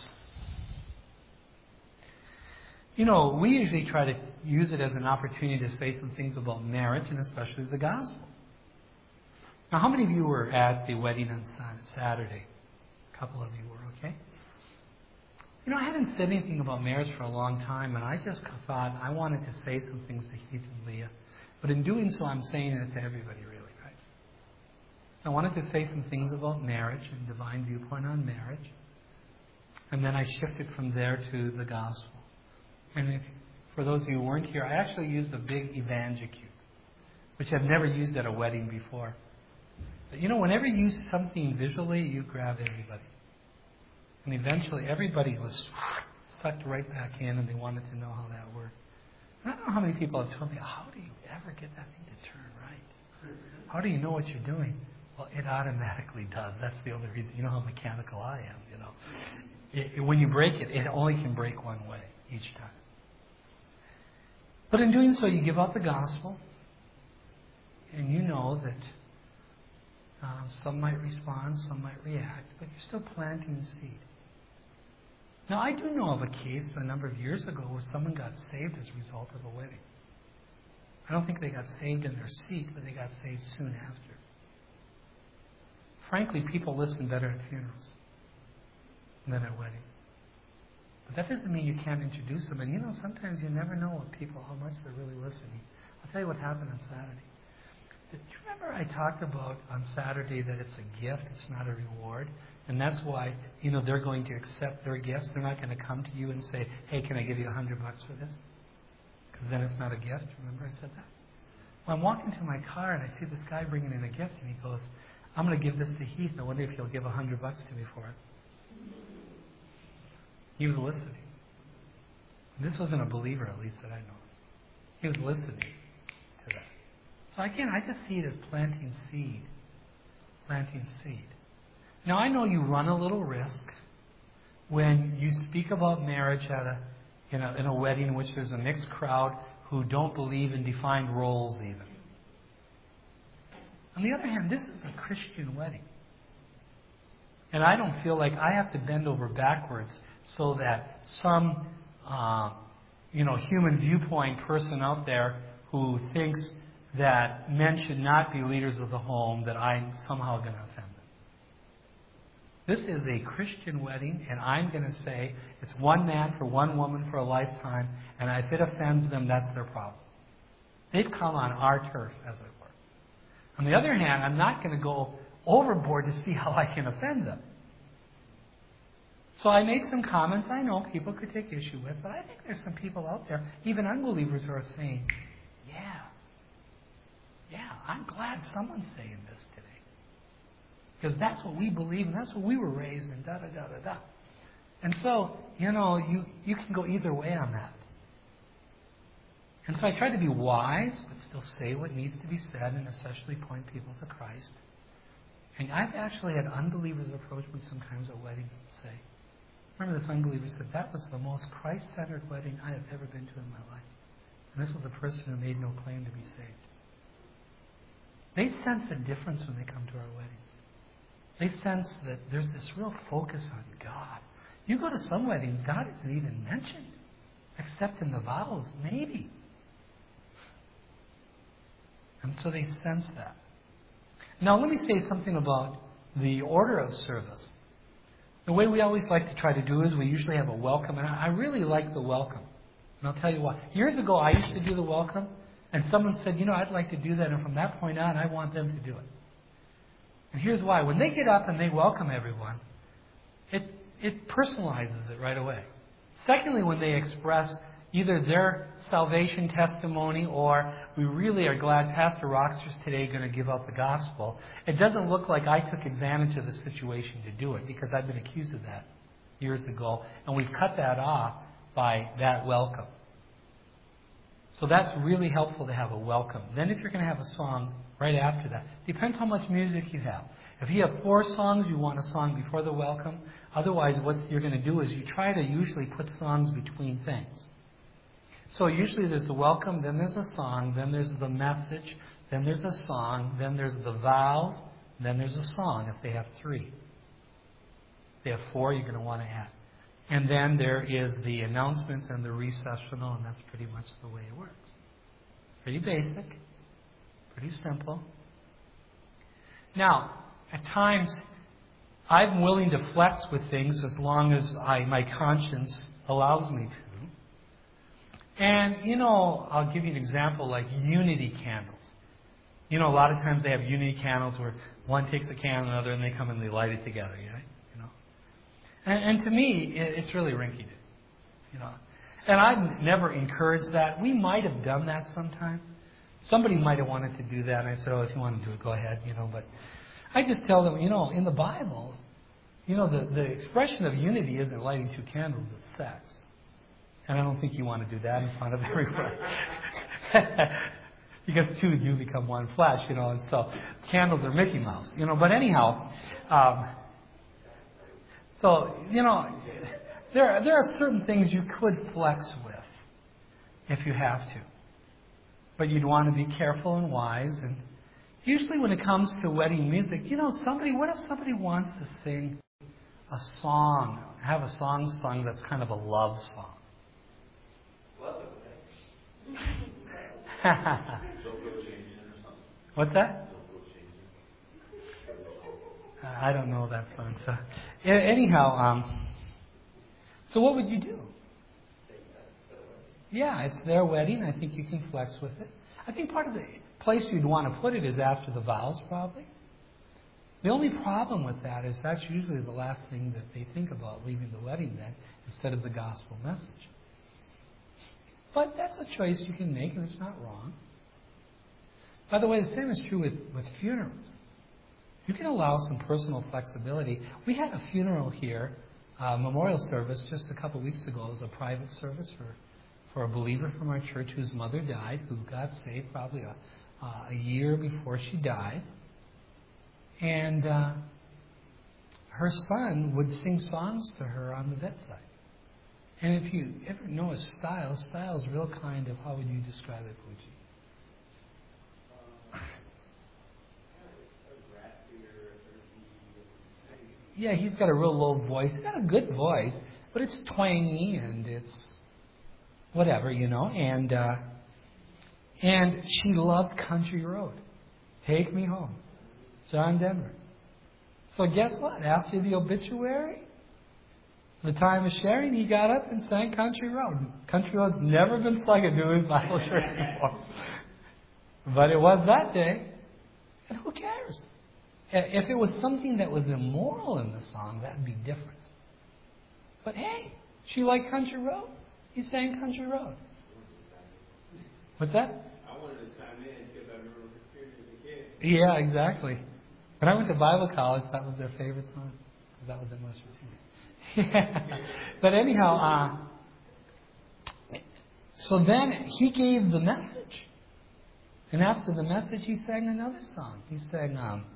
We usually try to use it as an opportunity to say some things about marriage and especially the gospel. Now, how many of you were at the wedding on Saturday? A couple of you were, okay? I hadn't said anything about marriage for a long time, and I just thought I wanted to say some things to Heath and Leah. But in doing so, I'm saying it to everybody, really, right? I wanted to say some things about marriage and divine viewpoint on marriage. And then I shifted from there to the gospel. And for those of you who weren't here, I actually used a big Evangicube, which I've never used at a wedding before. But whenever you use something visually, you grab everybody. And eventually everybody was sucked right back in, and they wanted to know how that worked. And I don't know how many people have told me, how do you ever get that thing to turn right? How do you know what you're doing? Well, it automatically does. That's the only reason. You know how mechanical I am, when you break it, it only can break one way each time. But in doing so, you give out the gospel, and you know that some might respond, some might react, but you're still planting seed. Now, I do know of a case a number of years ago where someone got saved as a result of a wedding. I don't think they got saved in their seat, but they got saved soon after. Frankly, people listen better at funerals than at weddings. But that doesn't mean you can't introduce them. And sometimes you never know what people, how much they're really listening. I'll tell you what happened on Saturday. Do you remember I talked about on Saturday that it's a gift, it's not a reward? And that's why, they're going to accept their gifts. They're not going to come to you and say, hey, can I give you $100 for this? Because then it's not a gift. Remember I said that? Well, I'm walking to my car and I see this guy bringing in a gift, and he goes, I'm going to give this to Heath. I wonder if he'll give $100 to me for it. He was listening. This wasn't a believer, at least that I know. He was listening to that. So again, I just see it as planting seed. Planting seed. Now, I know you run a little risk when you speak about marriage at in a wedding in which there's a mixed crowd who don't believe in defined roles even. On the other hand, this is a Christian wedding. And I don't feel like I have to bend over backwards so that some, human viewpoint person out there who thinks that men should not be leaders of the home, that I'm somehow going to offend them. This is a Christian wedding, and I'm going to say it's one man for one woman for a lifetime, and if it offends them, that's their problem. They've come on our turf, as it were. On the other hand, I'm not going to go overboard to see how I can offend them. So I made some comments I know people could take issue with, but I think there's some people out there, even unbelievers, who are saying, yeah, I'm glad someone's saying this today. Because that's what we believe, and that's what we were raised in, da-da-da-da-da. And so, you can go either way on that. And so I tried to be wise, but still say what needs to be said, and especially point people to Christ. And I've actually had unbelievers approach me sometimes at weddings and say, remember this unbeliever said, that was the most Christ-centered wedding I have ever been to in my life. And this was a person who made no claim to be saved. They sense a difference when they come to our weddings. They sense that there's this real focus on God. You go to some weddings, God isn't even mentioned, except in the vows, maybe. And so they sense that. Now let me say something about the order of service. The way we always like to try to do is we usually have a welcome, and I really like the welcome. And I'll tell you why. Years ago, I used to do the welcome, and someone said, I'd like to do that, and from that point on, I want them to do it. And here's why. When they get up and they welcome everyone, it personalizes it right away. Secondly, when they express either their salvation testimony or we really are glad Pastor Roxer's today going to give out the gospel, it doesn't look like I took advantage of the situation to do it, because I've been accused of that years ago, and we've cut that off by that welcome. So that's really helpful to have a welcome. Then if you're going to have a song right after that, depends how much music you have. If you have 4 songs, you want a song before the welcome. Otherwise, what you're going to do is you try to usually put songs between things. So usually there's the welcome, then there's a song, then there's the message, then there's a song, then there's the vows, then there's a song if they have 3. If they have 4, you're going to want to add. And then there is the announcements and the recessional, and that's pretty much the way it works. Pretty basic, pretty simple. Now, at times, I'm willing to flex with things as long as my conscience allows me to. And, I'll give you an example like unity candles. A lot of times they have unity candles where one takes a candle, another, and they come and they light it together, right? And to me, it's really rinky-dink, you know. And I've never encouraged that. We might have done that sometime. Somebody might have wanted to do that, and I said, oh, if you want to do it, go ahead, you know. But I just tell them, you know, in the Bible, you know, the expression of unity isn't lighting 2 candles, it's sex. And I don't think you want to do that in front of everyone. Because 2 do become one flesh, you know, and so candles are Mickey Mouse, you know. But anyhow, so, you know, there are certain things you could flex with if you have to. But you'd want to be careful and wise. And usually when it comes to wedding music, you know, what if somebody wants to sing a song, have a song sung that's kind of a love song? What's that? I don't know that song. So, anyhow, so what would you do? Yeah, it's their wedding. I think you can flex with it. I think part of the place you'd want to put it is after the vows, probably. The only problem with that is that's usually the last thing that they think about leaving the wedding then, instead of the gospel message. But that's a choice you can make, and it's not wrong. By the way, the same is true with funerals. You can allow some personal flexibility. We had a funeral here, a memorial service, just a couple weeks ago. It was a private service for a believer from our church whose mother died, who got saved probably a year before she died. And her son would sing songs to her on the bedside. And if you ever know his style is real kind of, how would you describe it, Pooji? Yeah, he's got a real low voice. He's got a good voice, but it's twangy and it's whatever, you know. And she loved Country Road. Take Me Home. John Denver. So guess what? After the obituary, the time of sharing, he got up and sang Country Road. Country Road's never been sung at Dewey's Bible Church before. But it was that day. And who cares? If it was something that was immoral in the song, that would be different. But hey, she liked Country Road. He sang Country Road. What's that? I wanted to chime in because I remember experience as a kid. Yeah, exactly. When I went to Bible college, that was their favorite song. Because that was in West Virginia. Yeah. But anyhow, so then he gave the message. And after the message, he sang another song. He sang,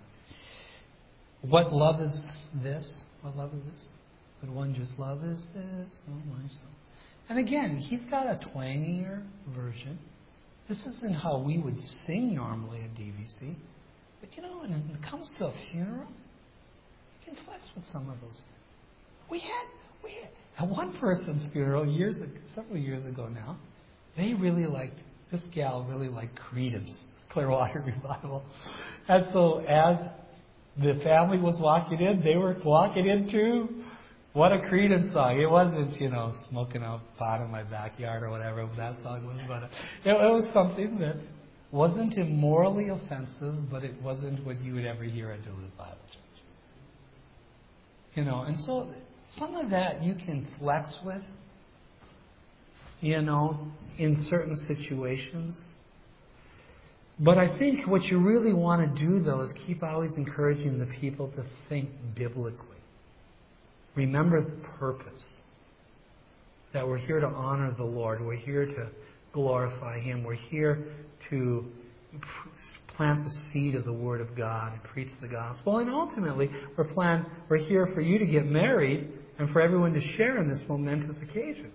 what love is this? What love is this? What wondrous love is this? Oh, my soul. And again, he's got a twangier version. This isn't how we would sing normally at DVC. But you know, when it comes to a funeral, you can flex with some of those things. We had at one person's funeral several years ago now. This gal really liked Creedence, Clearwater Revival. And so as the family was walking in, they were walking into what a Creedence song. It wasn't, you know, Smoking Out Pot in My Backyard or whatever that song was, but it was something that wasn't immorally offensive, but it wasn't what you would ever hear at Duluth Bible Church. You know, and so some of that you can flex with, you know, in certain situations. But I think what you really want to do, though, is keep always encouraging the people to think biblically. Remember the purpose. That we're here to honor the Lord. Here to glorify Him. We're here to plant the seed of the Word of God and preach the gospel. And ultimately, we're here for you to get married and for everyone to share in this momentous occasion.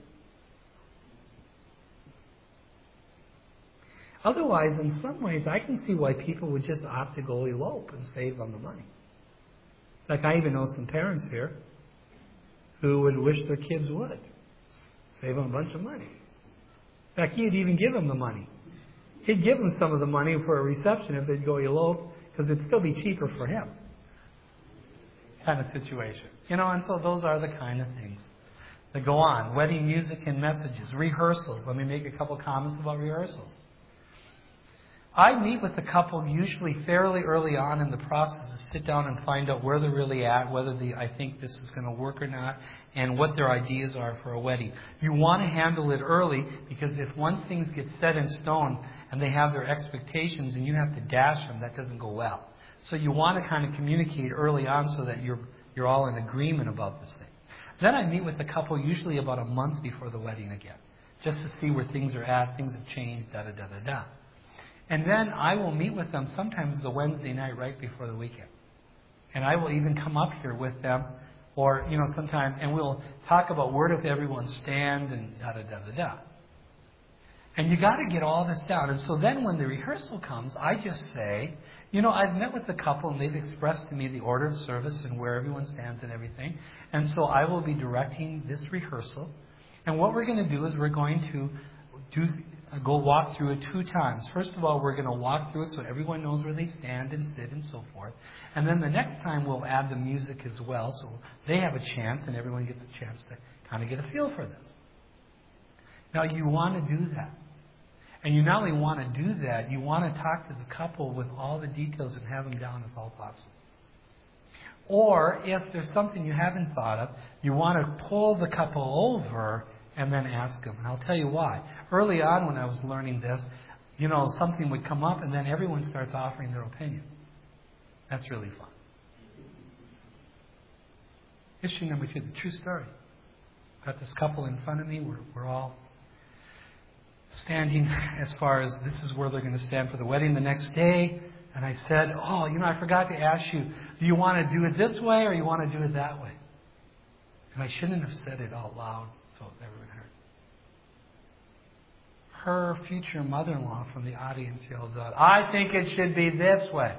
Otherwise, in some ways, I can see why people would just opt to go elope and save on the money. Like, I even know some parents here who would wish their kids would save them a bunch of money. In fact, he'd even give them the money. He'd give them some of the money for a reception if they'd go elope, because it'd still be cheaper for him. Kind of situation. You know, and so those are the kind of things that go on. Wedding music and messages. Rehearsals. Let me make a couple comments about rehearsals. I meet with the couple usually fairly early on in the process to sit down and find out where they're really at, whether I think this is going to work or not, and what their ideas are for a wedding. You want to handle it early, because if once things get set in stone and they have their expectations and you have to dash them, that doesn't go well. So you want to kind of communicate early on so that you're all in agreement about this thing. Then I meet with the couple usually about a month before the wedding again, just to see where things are at, things have changed, da-da-da-da-da. And then I will meet with them sometimes the Wednesday night right before the weekend. And I will even come up here with them, or, sometime, and we'll talk about where does everyone stand and da-da-da-da-da. And you got to get all this down. And so then when the rehearsal comes, I just say, I've met with the couple and they've expressed to me the order of service and where everyone stands and everything. And so I will be directing this rehearsal. And what we're going to do is we're going to go walk through it 2 times. First of all, we're going to walk through it so everyone knows where they stand and sit and so forth. And then the next time we'll add the music as well, so they have a chance and everyone gets a chance to kind of get a feel for this. Now, you want to do that. And you not only want to do that, you want to talk to the couple with all the details and have them down if all possible. Or if there's something you haven't thought of, you want to pull the couple over and then ask them. And I'll tell you why. Early on when I was learning this, something would come up and then everyone starts offering their opinion. That's really fun. Issue number 2, the true story. Got this couple in front of me. We're all standing as far as this is where they're going to stand for the wedding the next day. And I said, I forgot to ask you, do you want to do it this way or you want to do it that way? And I shouldn't have said it out loud so everyone heard. Her future mother-in-law from the audience yells out, I think it should be this way.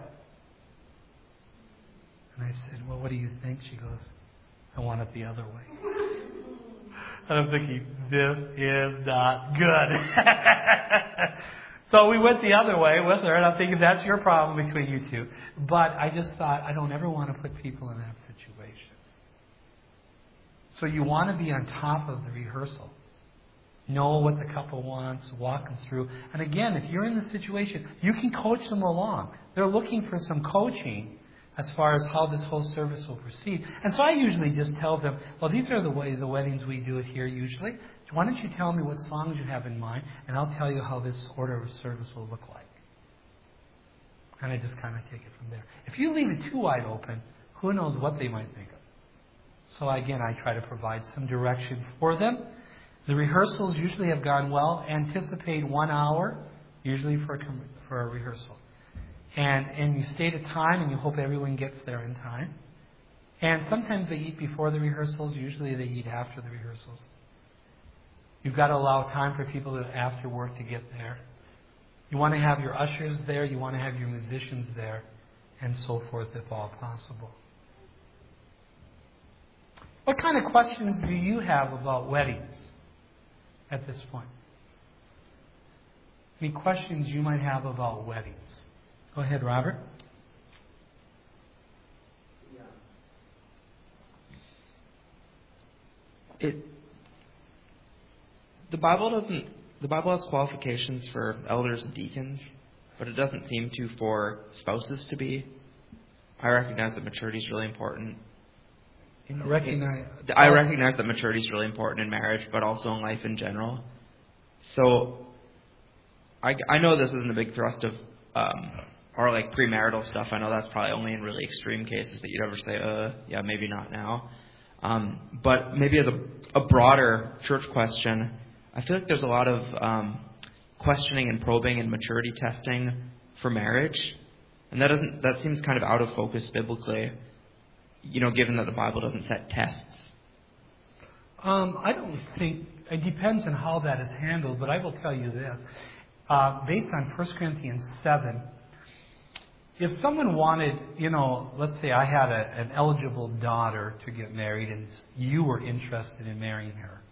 And I said, well, what do you think? She goes, I want it the other way. And I'm thinking, this is not good. So we went the other way with her, and I'm thinking that's your problem between you two. But I just thought, I don't ever want to put people in that situation. So you want to be on top of the rehearsal. Know what the couple wants, walk them through. And again, if you're in the situation, you can coach them along. They're looking for some coaching as far as how this whole service will proceed. And so I usually just tell them, well, these are the way the weddings we do it here usually. Why don't you tell me what songs you have in mind, and I'll tell you how this order of service will look like. And I just kind of take it from there. If you leave it too wide open, who knows what they might think of. So again, I try to provide some direction for them. The rehearsals usually have gone well. Anticipate 1 hour, usually for a rehearsal. And you state a time, and you hope everyone gets there in time. And sometimes they eat before the rehearsals. Usually they eat after the rehearsals. You've got to allow time for people after work to get there. You want to have your ushers there. You want to have your musicians there, and so forth, if all possible. What kind of questions do you have about weddings at this point? Any questions you might have about weddings? Go ahead, Robert. The Bible has qualifications for elders and deacons, but it doesn't seem to for spouses to be. I recognize that maturity is really important. I recognize that maturity is really important in marriage, but also in life in general. So I know this isn't a big thrust of or like premarital stuff. I know that's probably only in really extreme cases that you'd ever say, yeah, maybe not now. But maybe as a broader church question, I feel like there's a lot of questioning and probing and maturity testing for marriage, and that seems kind of out of focus biblically, given that the Bible doesn't set tests. I don't think it depends on how that is handled, but I will tell you this: based on 1 Corinthians 7. If someone wanted, let's say I had an eligible daughter to get married and you were interested in marrying her,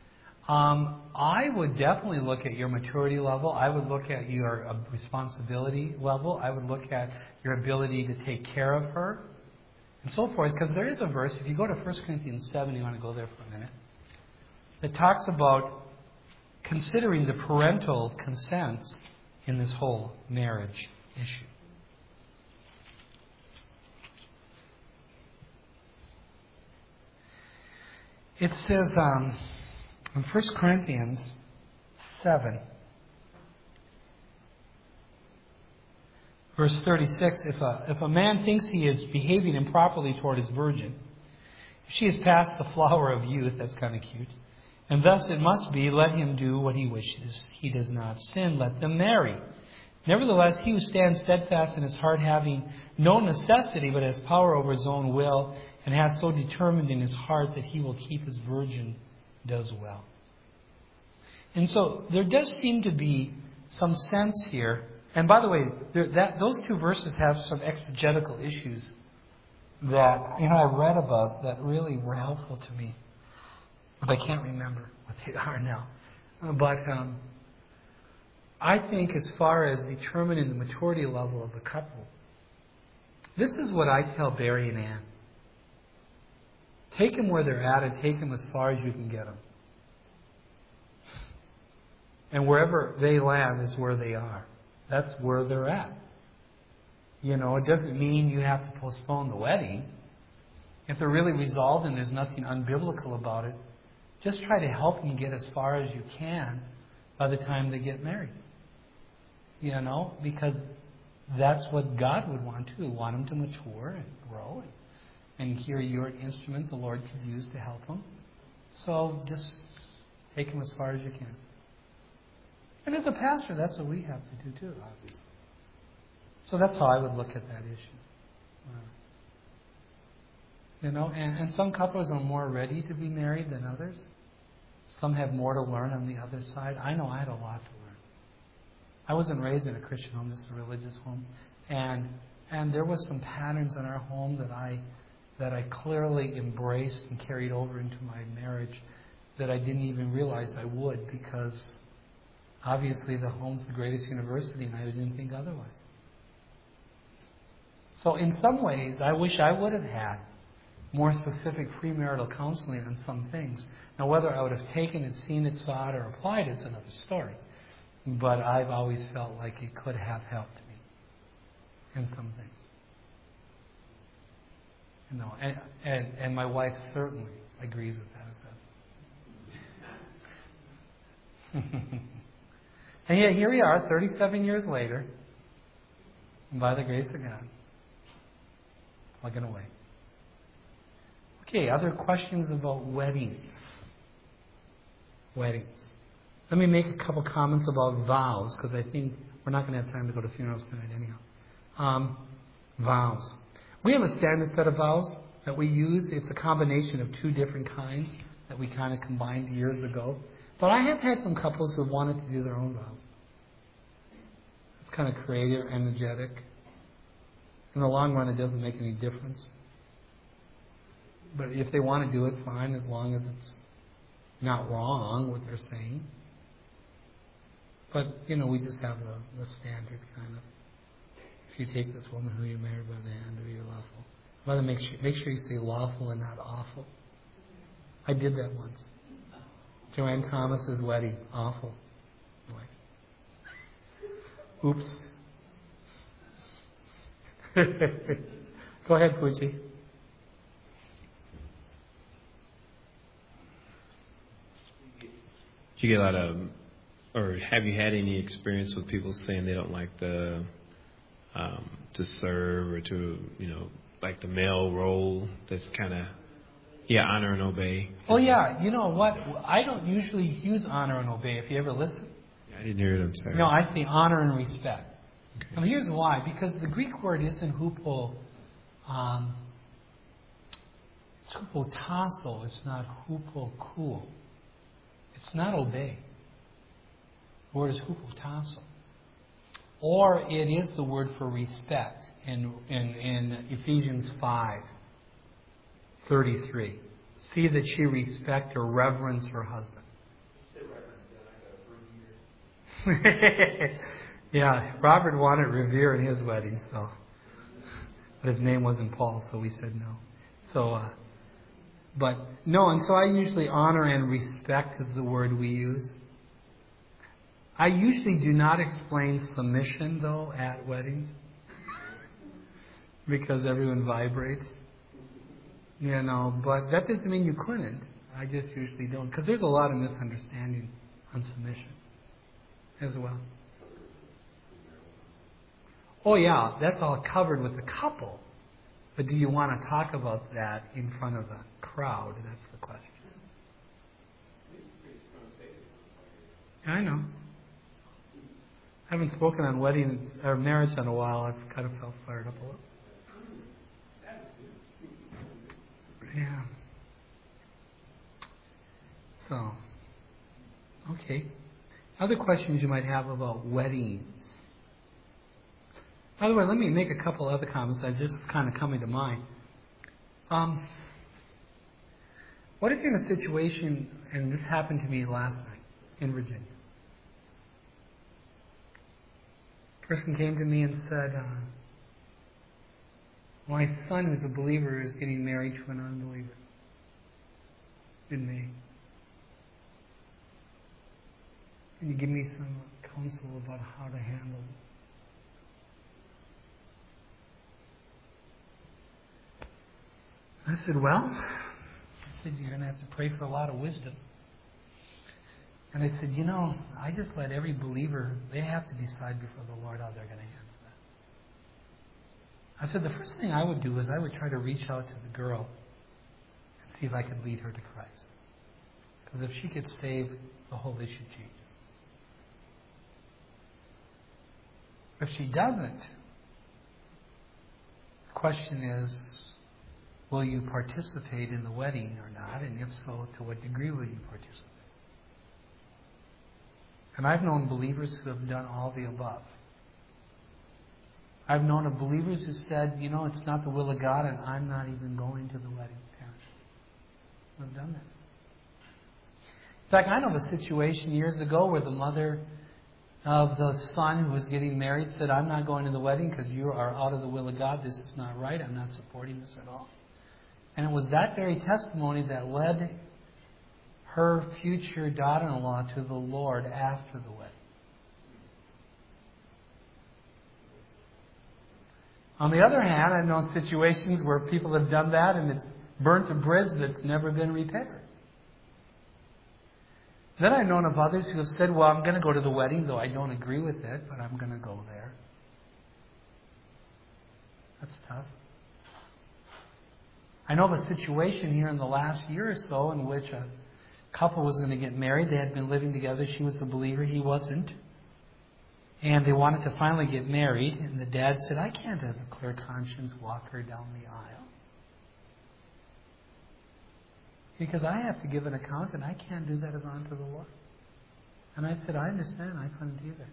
I would definitely look at your maturity level. I would look at your responsibility level. I would look at your ability to take care of her and so forth. Because there is a verse, if you go to 1 Corinthians 7, you want to go there for a minute, that talks about considering the parental consents in this whole marriage issue. It says in 1 Corinthians 7, verse 36, if a man thinks he is behaving improperly toward his virgin, if she is past the flower of youth, that's kind of cute, and thus it must be, let him do what he wishes. He does not sin. Let them marry. Nevertheless, he who stands steadfast in his heart, having no necessity, but has power over his own will, and has so determined in his heart that he will keep his virgin, does well. And so there does seem to be some sense here. And by the way, those two verses have some exegetical issues that I read about that really were helpful to me. But I can't remember what they are now. But I think as far as determining the maturity level of the couple, this is what I tell Barry and Ann. Take them where they're at and take them as far as you can get them. And wherever they land is where they are. That's where they're at. It doesn't mean you have to postpone the wedding. If they're really resolved and there's nothing unbiblical about it, just try to help them get as far as you can by the time they get married. Because that's what God would want to. Want them to mature and grow. And here you're an instrument the Lord could use to help them. So just take them as far as you can. And as a pastor, that's what we have to do too, obviously. So that's how I would look at that issue. And some couples are more ready to be married than others. Some have more to learn on the other side. I know I had a lot to learn. I wasn't raised in a Christian home, just a religious home. And there was some patterns in our home that I clearly embraced and carried over into my marriage that I didn't even realize I would, because obviously the home's the greatest university and I didn't think otherwise. So in some ways, I wish I would have had more specific premarital counseling on some things. Now, whether I would have taken it, seen it, saw it, or applied it is another story. But I've always felt like it could have helped me in some things. And my wife certainly agrees with that. And yet here we are, 37 years later, and by the grace of God, plugging away. Okay, other questions about weddings? Weddings. Let me make a couple comments about vows, because I think we're not going to have time to go to funerals tonight anyhow. Vows. We have a standard set of vows that we use. It's a combination of two different kinds that we kind of combined years ago. But I have had some couples who have wanted to do their own vows. It's kind of creative, energetic. In the long run, it doesn't make any difference. But if they want to do it, fine, as long as it's not wrong what they're saying. But, we just have the standard kind of. If you take this woman who you married by the hand of your lawful. Rather make sure you say lawful and not awful. I did that once. Joanne Thomas's wedding. Awful. Oops. Go ahead, Poochie. Did you get a lot of, or have you had any experience with people saying they don't like the to serve or to, like the male role that's kind of, honor and obey? Oh, yeah. You know what? I don't usually use honor and obey. If you ever listen. I didn't hear it, I'm sorry. No, I say honor and respect. Okay. And here's why. Because the Greek word isn't hupo, it's hupotasso. It's not hupokuo. It's not obey. The word is hupotasso. Or it is the word for respect in Ephesians 5:33. See that she respect or reverence her husband. Yeah, Robert wanted revere in his wedding, so. But his name wasn't Paul, so we said no. So, but no, and so I usually honor and respect is the word we use. I usually do not explain submission, though, at weddings. Because everyone vibrates. But that doesn't mean you couldn't. I just usually don't. Because there's a lot of misunderstanding on submission as well. Oh yeah, that's all covered with the couple. But do you want to talk about that in front of a crowd? That's the question. I know. I haven't spoken on wedding or marriage in a while. I've kind of felt fired up a little. Yeah. So, okay. Other questions you might have about weddings? By the way, let me make a couple other comments that just kind of coming to mind. What if you're in a situation, and this happened to me last night in Virginia. A person came to me and said, my son, who's a believer, is getting married to an unbeliever in May. Can you give me some counsel about how to handle it? I said, you're going to have to pray for a lot of wisdom. And I said, I just let every believer, they have to decide before the Lord how they're going to handle that. I said, the first thing I would do is I would try to reach out to the girl and see if I could lead her to Christ. Because if she gets saved, the whole issue changes. If she doesn't, the question is, will you participate in the wedding or not? And if so, to what degree will you participate? And I've known believers who have done all the above. I've known of believers who said, it's not the will of God and I'm not even going to the wedding. Parents who have done that. In fact, I know of a situation years ago where the mother of the son who was getting married said, I'm not going to the wedding because you are out of the will of God. This is not right. I'm not supporting this at all. And it was that very testimony that led her future daughter-in-law to the Lord after the wedding. On the other hand, I've known situations where people have done that and it's burnt a bridge that's never been repaired. Then I've known of others who have said, I'm going to go to the wedding, though I don't agree with it, but I'm going to go there. That's tough. I know of a situation here in the last year or so in which a couple was going to get married. They had been living together. She was a believer. He wasn't. And they wanted to finally get married. And the dad said, I can't, as a clear conscience, walk her down the aisle. Because I have to give an account, and I can't do that as unto the Lord. And I said, I understand. I couldn't either.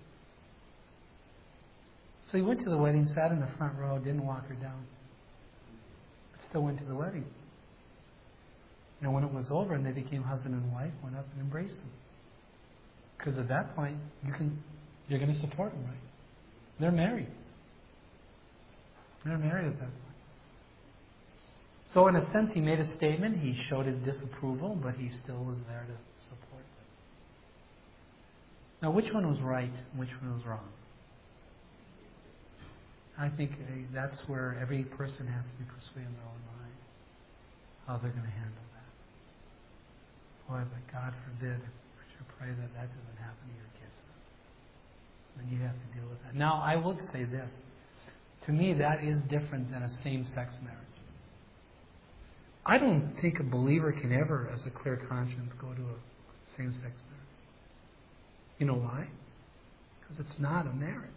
So he went to the wedding, sat in the front row, didn't walk her down. But still went to the wedding. And when it was over and they became husband and wife, went up and embraced him. Because at that point, you're going to support them, right? They're married. They're married at that point. So in a sense, he made a statement. He showed his disapproval, but he still was there to support them. Now, which one was right and which one was wrong? I think that's where every person has to be persuaded in their own mind how they're going to handle that. Boy, but God forbid, we should pray that that doesn't happen to your kids. Then you have to deal with that. Now, I will say this. To me, that is different than a same-sex marriage. I don't think a believer can ever, as a clear conscience, go to a same-sex marriage. You know why? Because it's not a marriage.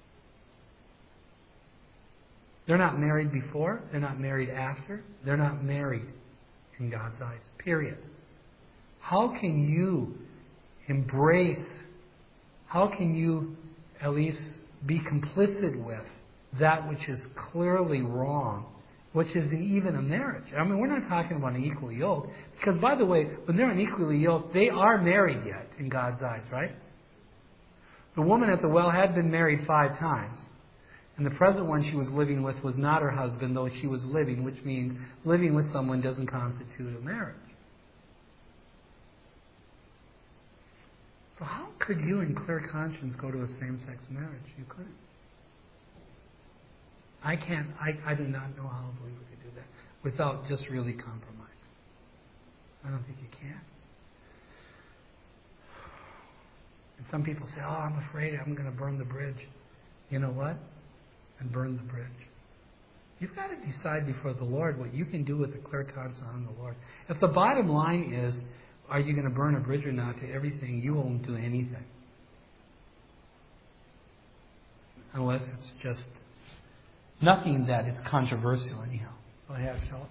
They're not married before. They're not married after. They're not married in God's eyes. Period. How can you embrace, how can you at least be complicit with that which is clearly wrong, which is even a marriage? I mean, we're not talking about an equal yoke. Because, by the way, when they're unequally yoked, they are married yet in God's eyes, right? The woman at the well had been married 5 times. And the present one she was living with was not her husband, though she was living, which means living with someone doesn't constitute a marriage. So how could you in clear conscience go to a same-sex marriage? You couldn't. I can't. I do not know how a believer could do that without just really compromise. I don't think you can. And some people say, "Oh, I'm afraid I'm going to burn the bridge." You know what? And burn the bridge. You've got to decide before the Lord what you can do with a clear conscience on the Lord. If the bottom line is, are you going to burn a bridge or not to everything, you won't do anything. Unless it's just nothing that is controversial anyhow. Go ahead, Philip.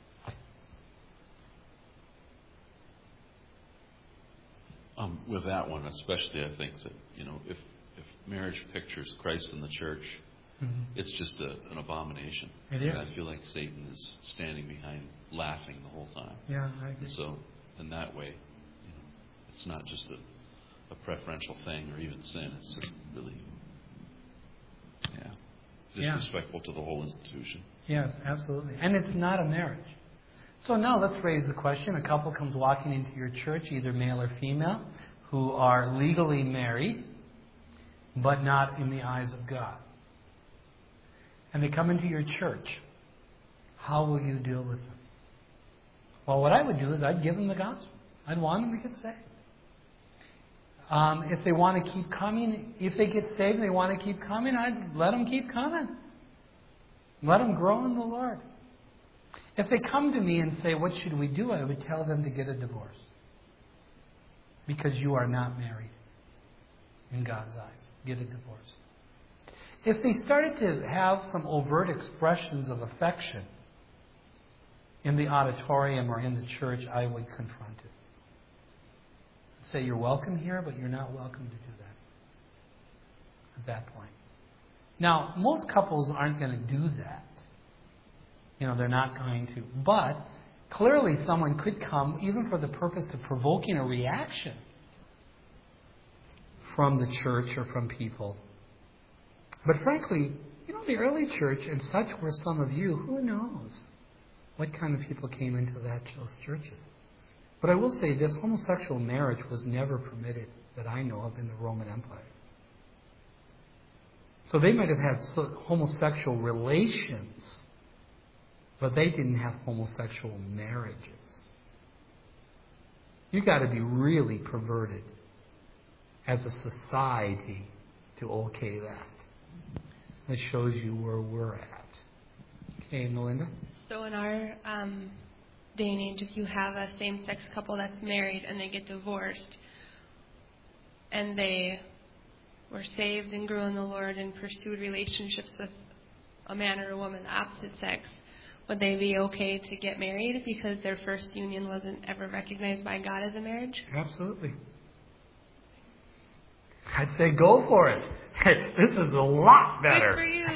With that one especially, I think that, if marriage pictures Christ in the church, it's just an abomination. It is. And I feel like Satan is standing behind, laughing the whole time. Yeah, I agree. So, in that way, it's not just a preferential thing or even sin. It's just really, disrespectful to the whole institution. Yes, absolutely. And it's not a marriage. So now let's raise the question. A couple comes walking into your church, either male or female, who are legally married, but not in the eyes of God. And they come into your church. How will you deal with them? Well, what I would do is I'd give them the gospel. I'd want them to get saved. If they want to keep coming, if they get saved and they want to keep coming, I'd let them keep coming. Let them grow in the Lord. If they come to me and say, what should we do? I would tell them to get a divorce. Because you are not married in God's eyes. Get a divorce. If they started to have some overt expressions of affection in the auditorium or in the church, I would confront it. Say, you're welcome here, but you're not welcome to do that at that point. Now, most couples aren't going to do that. They're not going to. But clearly someone could come even for the purpose of provoking a reaction from the church or from people. But frankly, the early church, and such were some of you, who knows what kind of people came into those churches. But I will say this, homosexual marriage was never permitted that I know of in the Roman Empire. So they might have had homosexual relations, but they didn't have homosexual marriages. You've got to be really perverted as a society to okay that. That shows you where we're at. Okay, Melinda? So in our day and age, if you have a same-sex couple that's married and they get divorced and they were saved and grew in the Lord and pursued relationships with a man or a woman of the opposite sex, would they be okay to get married because their first union wasn't ever recognized by God as a marriage? Absolutely. I'd say go for it. This is a lot better. Good for you.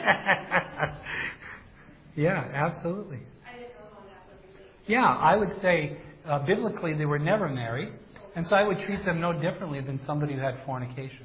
Yeah, absolutely. Yeah, I would say biblically they were never married, and so I would treat them no differently than somebody who had fornication.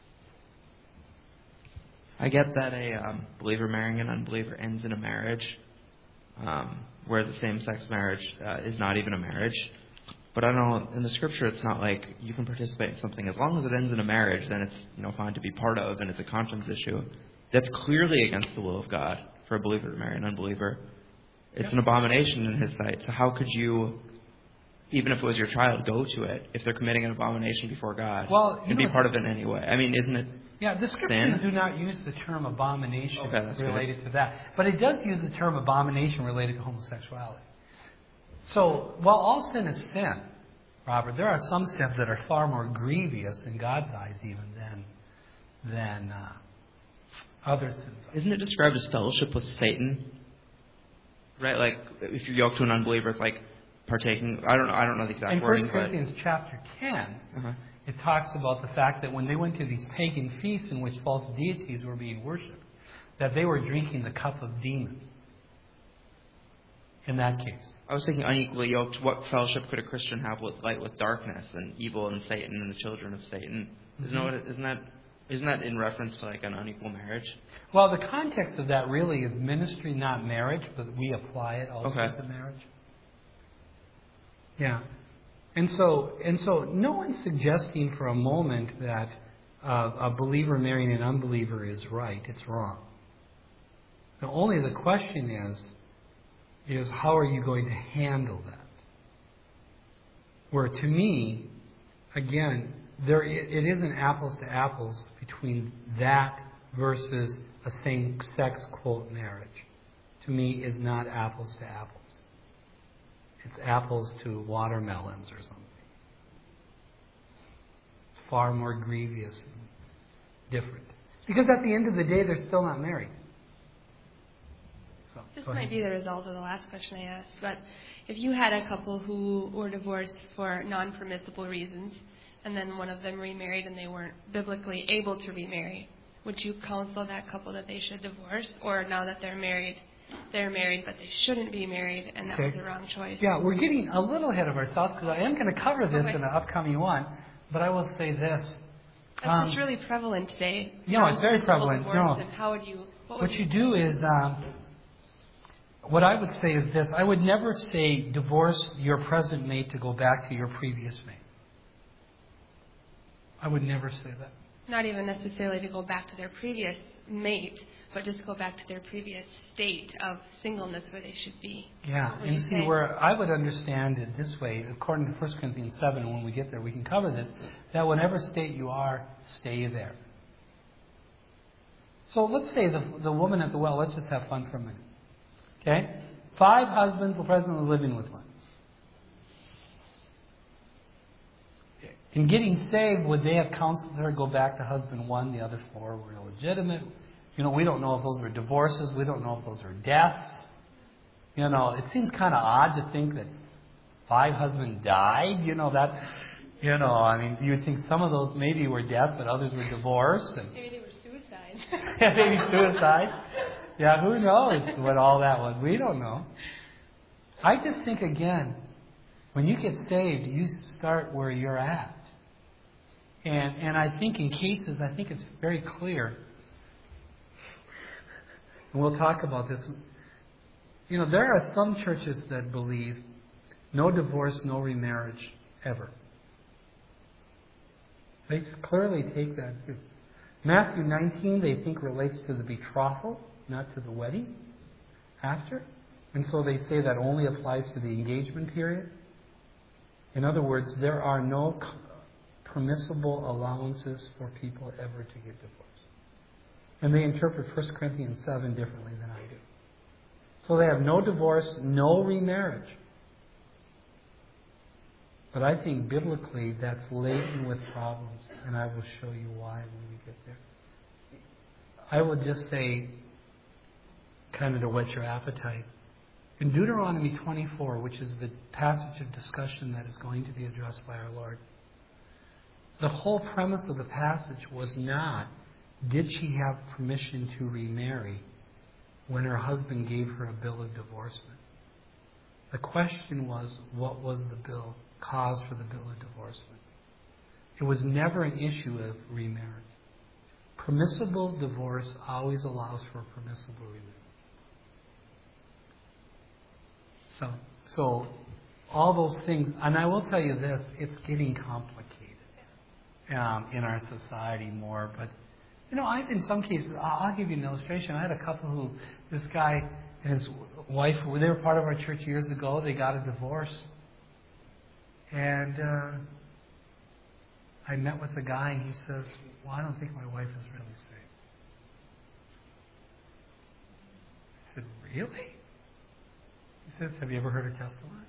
I get that a believer marrying an unbeliever ends in a marriage, whereas a same-sex marriage is not even a marriage. But I don't know, in the Scripture it's not like you can participate in something. As long as it ends in a marriage, then it's fine to be part of, and it's a conscience issue. That's clearly against the will of God for a believer to marry an unbeliever. It's an abomination in His sight. So how could you, even if it was your child, go to it if they're committing an abomination before God and be part of it in any way? I mean, isn't it? Yeah, the Scriptures do not use the term abomination related to that. But it does use the term abomination related to homosexuality. So, while all sin is sin, Robert, there are some sins that are far more grievous in God's eyes even than other sins. Isn't it described as fellowship with Satan? Right? Like, if you're yoked to an unbeliever, it's like partaking. I don't know the exact wording. In 1 Corinthians chapter 10, it talks about the fact that when they went to these pagan feasts in which false deities were being worshipped, that they were drinking the cup of demons. In that case, I was thinking unequally yoked. What fellowship could a Christian have with light, with darkness, and evil, and Satan, and the children of Satan? Isn't that in reference to like an unequal marriage? Well, the context of that really is ministry, not marriage, but we apply it also to marriage. Yeah. And so, no one's suggesting for a moment that a believer marrying an unbeliever is right. It's wrong. Now, only the question is how are you going to handle that? Where to me, again, it isn't apples to apples between that versus a same-sex, quote, marriage. To me, is not apples to apples. It's apples to watermelons or something. It's far more grievous and different. Because at the end of the day, they're still not married. So, this might be the result of the last question I asked, but if you had a couple who were divorced for non-permissible reasons, and then one of them remarried and they weren't biblically able to remarry, would you counsel that couple that they should divorce? Or now that they're married, but they shouldn't be married, and that was the wrong choice? Yeah, we're getting a little ahead of ourselves, because I am going to cover this in an upcoming one, but I will say this. That's just really prevalent today. No, it's very prevalent. No. And how would you... What you do is... what I would say is this. I would never say divorce your present mate to go back to your previous mate. I would never say that. Not even necessarily to go back to their previous mate, but just go back to their previous state of singleness where they should be. Yeah, and you see, where I would understand it this way, according to 1 Corinthians 7, and when we get there we can cover this, that whatever state you are, stay there. So let's say the woman at the well, let's just have fun for a minute. Okay? 5 husbands were presently living with one. In getting saved, would they have counseled her to go back to husband 1? The other 4 were illegitimate. We don't know if those were divorces. We don't know if those were deaths. It seems kind of odd to think that 5 husbands died. You would think some of those maybe were deaths, but others were divorce. And maybe they were suicides. Maybe suicide. Yeah, who knows what all that was? We don't know. I just think, again, when you get saved, you start where you're at. And I think in cases, I think it's very clear. And we'll talk about this. There are some churches that believe no divorce, no remarriage, ever. They clearly take that. Matthew 19, they think, relates to the betrothal, not to the wedding after. And so they say that only applies to the engagement period. In other words, there are no permissible allowances for people ever to get divorced. And they interpret 1 Corinthians 7 differently than I do. So they have no divorce, no remarriage. But I think biblically that's laden with problems, and I will show you why when we get there. I would just say, kind of to whet your appetite, in Deuteronomy 24, which is the passage of discussion that is going to be addressed by our Lord, the whole premise of the passage was not, did she have permission to remarry when her husband gave her a bill of divorcement? The question was, what was the cause for the bill of divorcement? It was never an issue of remarriage. Permissible divorce always allows for permissible remarriage. So all those things, and I will tell you this, it's getting complicated in our society more. But, in some cases, I'll give you an illustration. I had a couple who, this guy and his wife, they were part of our church years ago. They got a divorce. And I met with the guy, and he says, well, I don't think my wife is really saved. I said, really? He says, have you ever heard her testimony?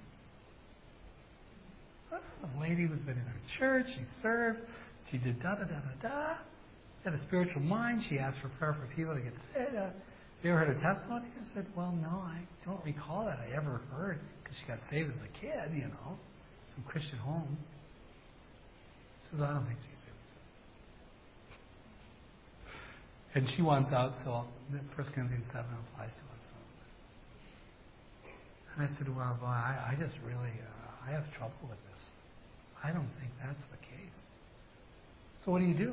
This is a lady who's been in our church. She served. She did da-da-da-da-da. She had a spiritual mind. She asked for prayer for people to get saved. Have you ever heard her testimony? I said, well, no, I don't recall that I ever heard, because she got saved as a kid, some Christian home. He says, I don't think she's really saved. And she wants out, so 1 Corinthians 7 applies to us. And I said, well, boy, I just really, I have trouble with this. I don't think that's the case. So what do you do?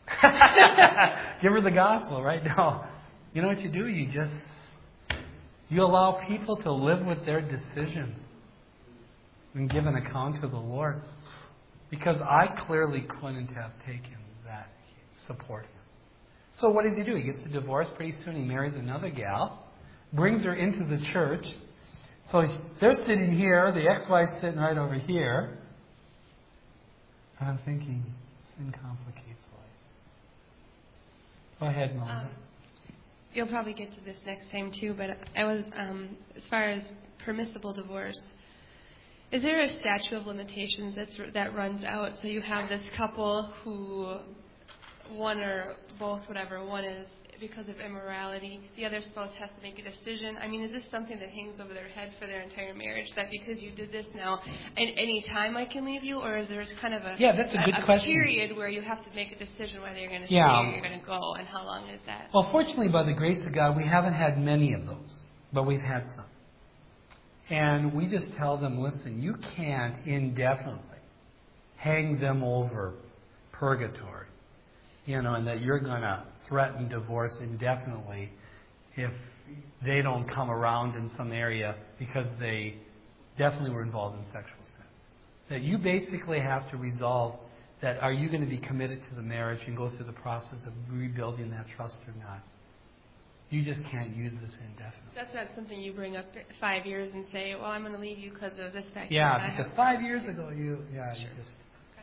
Give her the gospel, right? No. You know what you do? You You allow people to live with their decisions and give an account to the Lord. Because I clearly couldn't have taken that support him. So what does he do? He gets a divorce. Pretty soon he marries another gal, brings her into the church. So they're sitting here, the ex-wife's sitting right over here. And I'm thinking, sin complicates life. Go ahead, Melinda. You'll probably get to this next time too, but I was, as far as permissible divorce, is there a statute of limitations that runs out? So you have this couple who, one or both, whatever, one is because of immorality, the other spouse has to make a decision. I mean, is this something that hangs over their head for their entire marriage, that because you did this now, at any time I can leave you? Or is there kind of that's a good question. period where you have to make a decision whether you're going to stay Yeah. or you're going to go, and how long is that? Well, fortunately, by the grace of God, we haven't had many of those, but we've had some. And we just tell them, listen, you can't indefinitely hang them over purgatory, and that you're going to threaten divorce indefinitely if they don't come around in some area because they definitely were involved in sexual sin. That you basically have to resolve that, are you going to be committed to the marriage and go through the process of rebuilding that trust or not? You just can't use this indefinitely. That's not something you bring up 5 years and say, well, I'm going to leave you because of this factor. Yeah, because 5 years ago you just...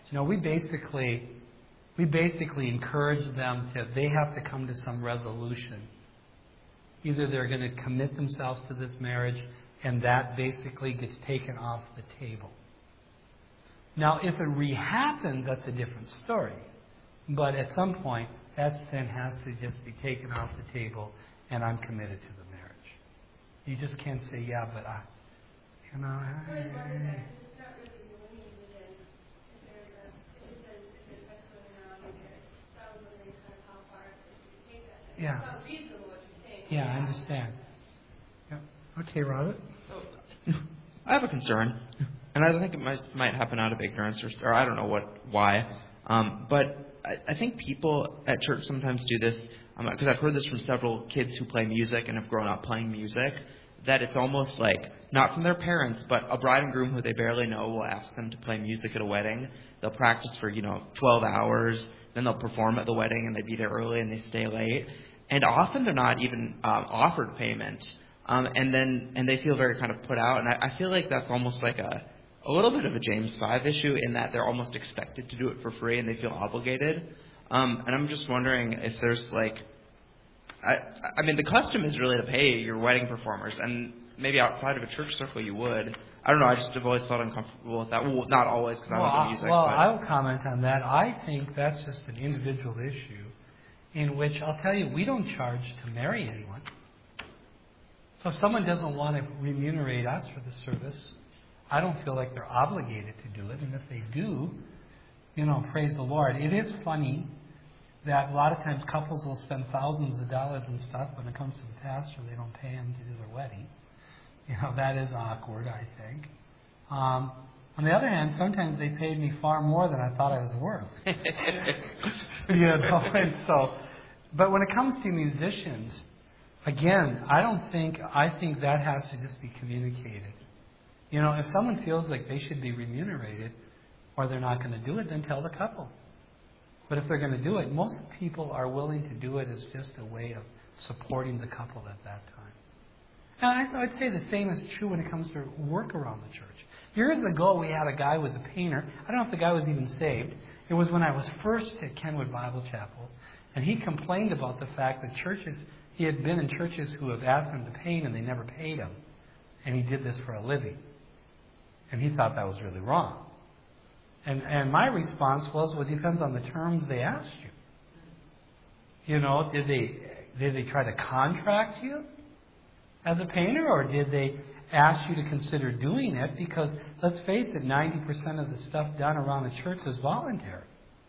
We basically encourage them they have to come to some resolution. Either they're going to commit themselves to this marriage, and that basically gets taken off the table. Now, if it rehappens, that's a different story. But at some point, that sin has to just be taken off the table, and I'm committed to the marriage. You just can't say, yeah, but Yeah. Yeah, I understand. Yeah. Okay, Robert. I have a concern, and I think it might happen out of ignorance, or I don't know why. But I think people at church sometimes do this, because I've heard this from several kids who play music and have grown up playing music, that it's almost like, not from their parents, but a bride and groom who they barely know will ask them to play music at a wedding. They'll practice for 12 hours, then they'll perform at the wedding, and they be there early and they stay late. And often they're not even offered payment, and they feel very kind of put out. And I feel like that's almost like a little bit of a James 5 issue, in that they're almost expected to do it for free and they feel obligated. And I'm just wondering if there's I mean, the custom is really to pay your wedding performers, and maybe outside of a church circle you would. I don't know, I just have always felt uncomfortable with that. Well, not always, because I don't do music. Well, I will comment on that. I think that's just an individual issue, in which, I'll tell you, we don't charge to marry anyone. So if someone doesn't want to remunerate us for the service, I don't feel like they're obligated to do it. And if they do, praise the Lord. It is funny that a lot of times couples will spend thousands of dollars and stuff. When it comes to the pastor, they don't pay him to do their wedding. That is awkward, I think. On the other hand, sometimes they paid me far more than I thought I was worth. And so, but when it comes to musicians, again, I think that has to just be communicated. If someone feels like they should be remunerated, or they're not going to do it, then tell the couple. But if they're going to do it, most people are willing to do it as just a way of supporting the couple at that time. And I'd say the same is true when it comes to work around the church. Years ago, we had a guy who was a painter. I don't know if the guy was even saved. It was when I was first at Kenwood Bible Chapel. And he complained about the fact that he had been in churches who have asked him to paint and they never paid him. And he did this for a living. And he thought that was really wrong. And my response was, well, it depends on the terms they asked you. Did they try to contract you as a painter, or did they ask you to consider doing it? Because let's face it, 90% of the stuff done around the church is voluntary.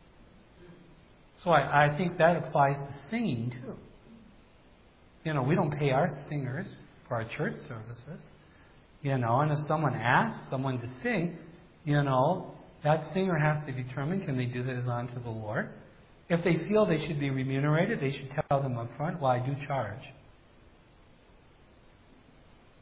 So I think that applies to singing too. We don't pay our singers for our church services. And if someone asks someone to sing, that singer has to determine, can they do this unto the Lord? If they feel they should be remunerated, they should tell them up front, well, I do charge.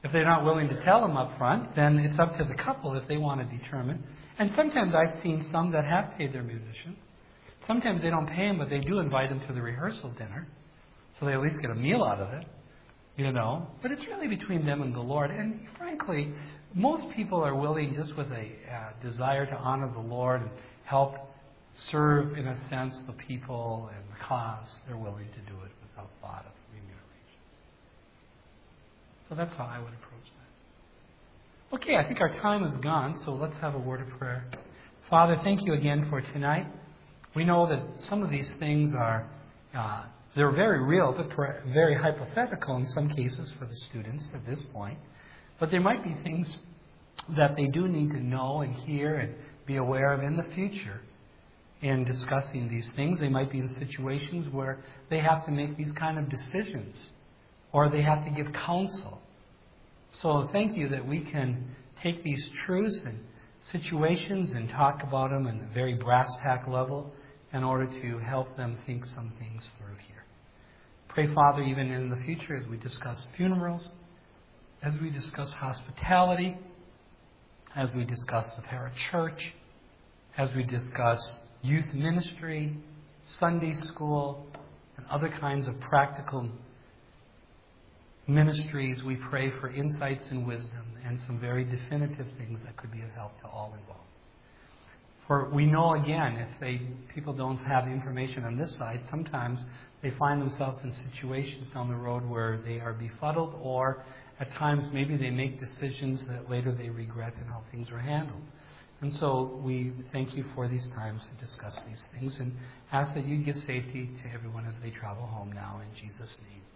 If they're not willing to tell them up front, then it's up to the couple if they want to determine. And sometimes I've seen some that have paid their musicians. Sometimes they don't pay them, but they do invite them to the rehearsal dinner. So they at least get a meal out of it, you know. But it's really between them and the Lord. And frankly, most people are willing, just with a desire to honor the Lord and help serve, in a sense, the people and the cause. They're willing to do it without thought of remuneration. So that's how I would approach that. Okay, I think our time is gone, so let's have a word of prayer. Father, thank you again for tonight. We know that some of these things are, they're very real, but very hypothetical in some cases for the students at this point. But there might be things that they do need to know and hear and be aware of in the future in discussing these things. They might be in situations where they have to make these kind of decisions or they have to give counsel. So thank you that we can take these truths and situations and talk about them in a very brass tack level in order to help them think some things through here. Pray, Father, even in the future as we discuss funerals, as we discuss hospitality, as we discuss the parachurch, as we discuss youth ministry, Sunday school, and other kinds of practical ministries, we pray for insights and wisdom and some very definitive things that could be of help to all involved. For we know, again, if people don't have the information on this side, sometimes they find themselves in situations down the road where they are befuddled, or at times maybe they make decisions that later they regret in how things are handled. And so we thank you for these times to discuss these things and ask that you give safety to everyone as they travel home now. In Jesus' name.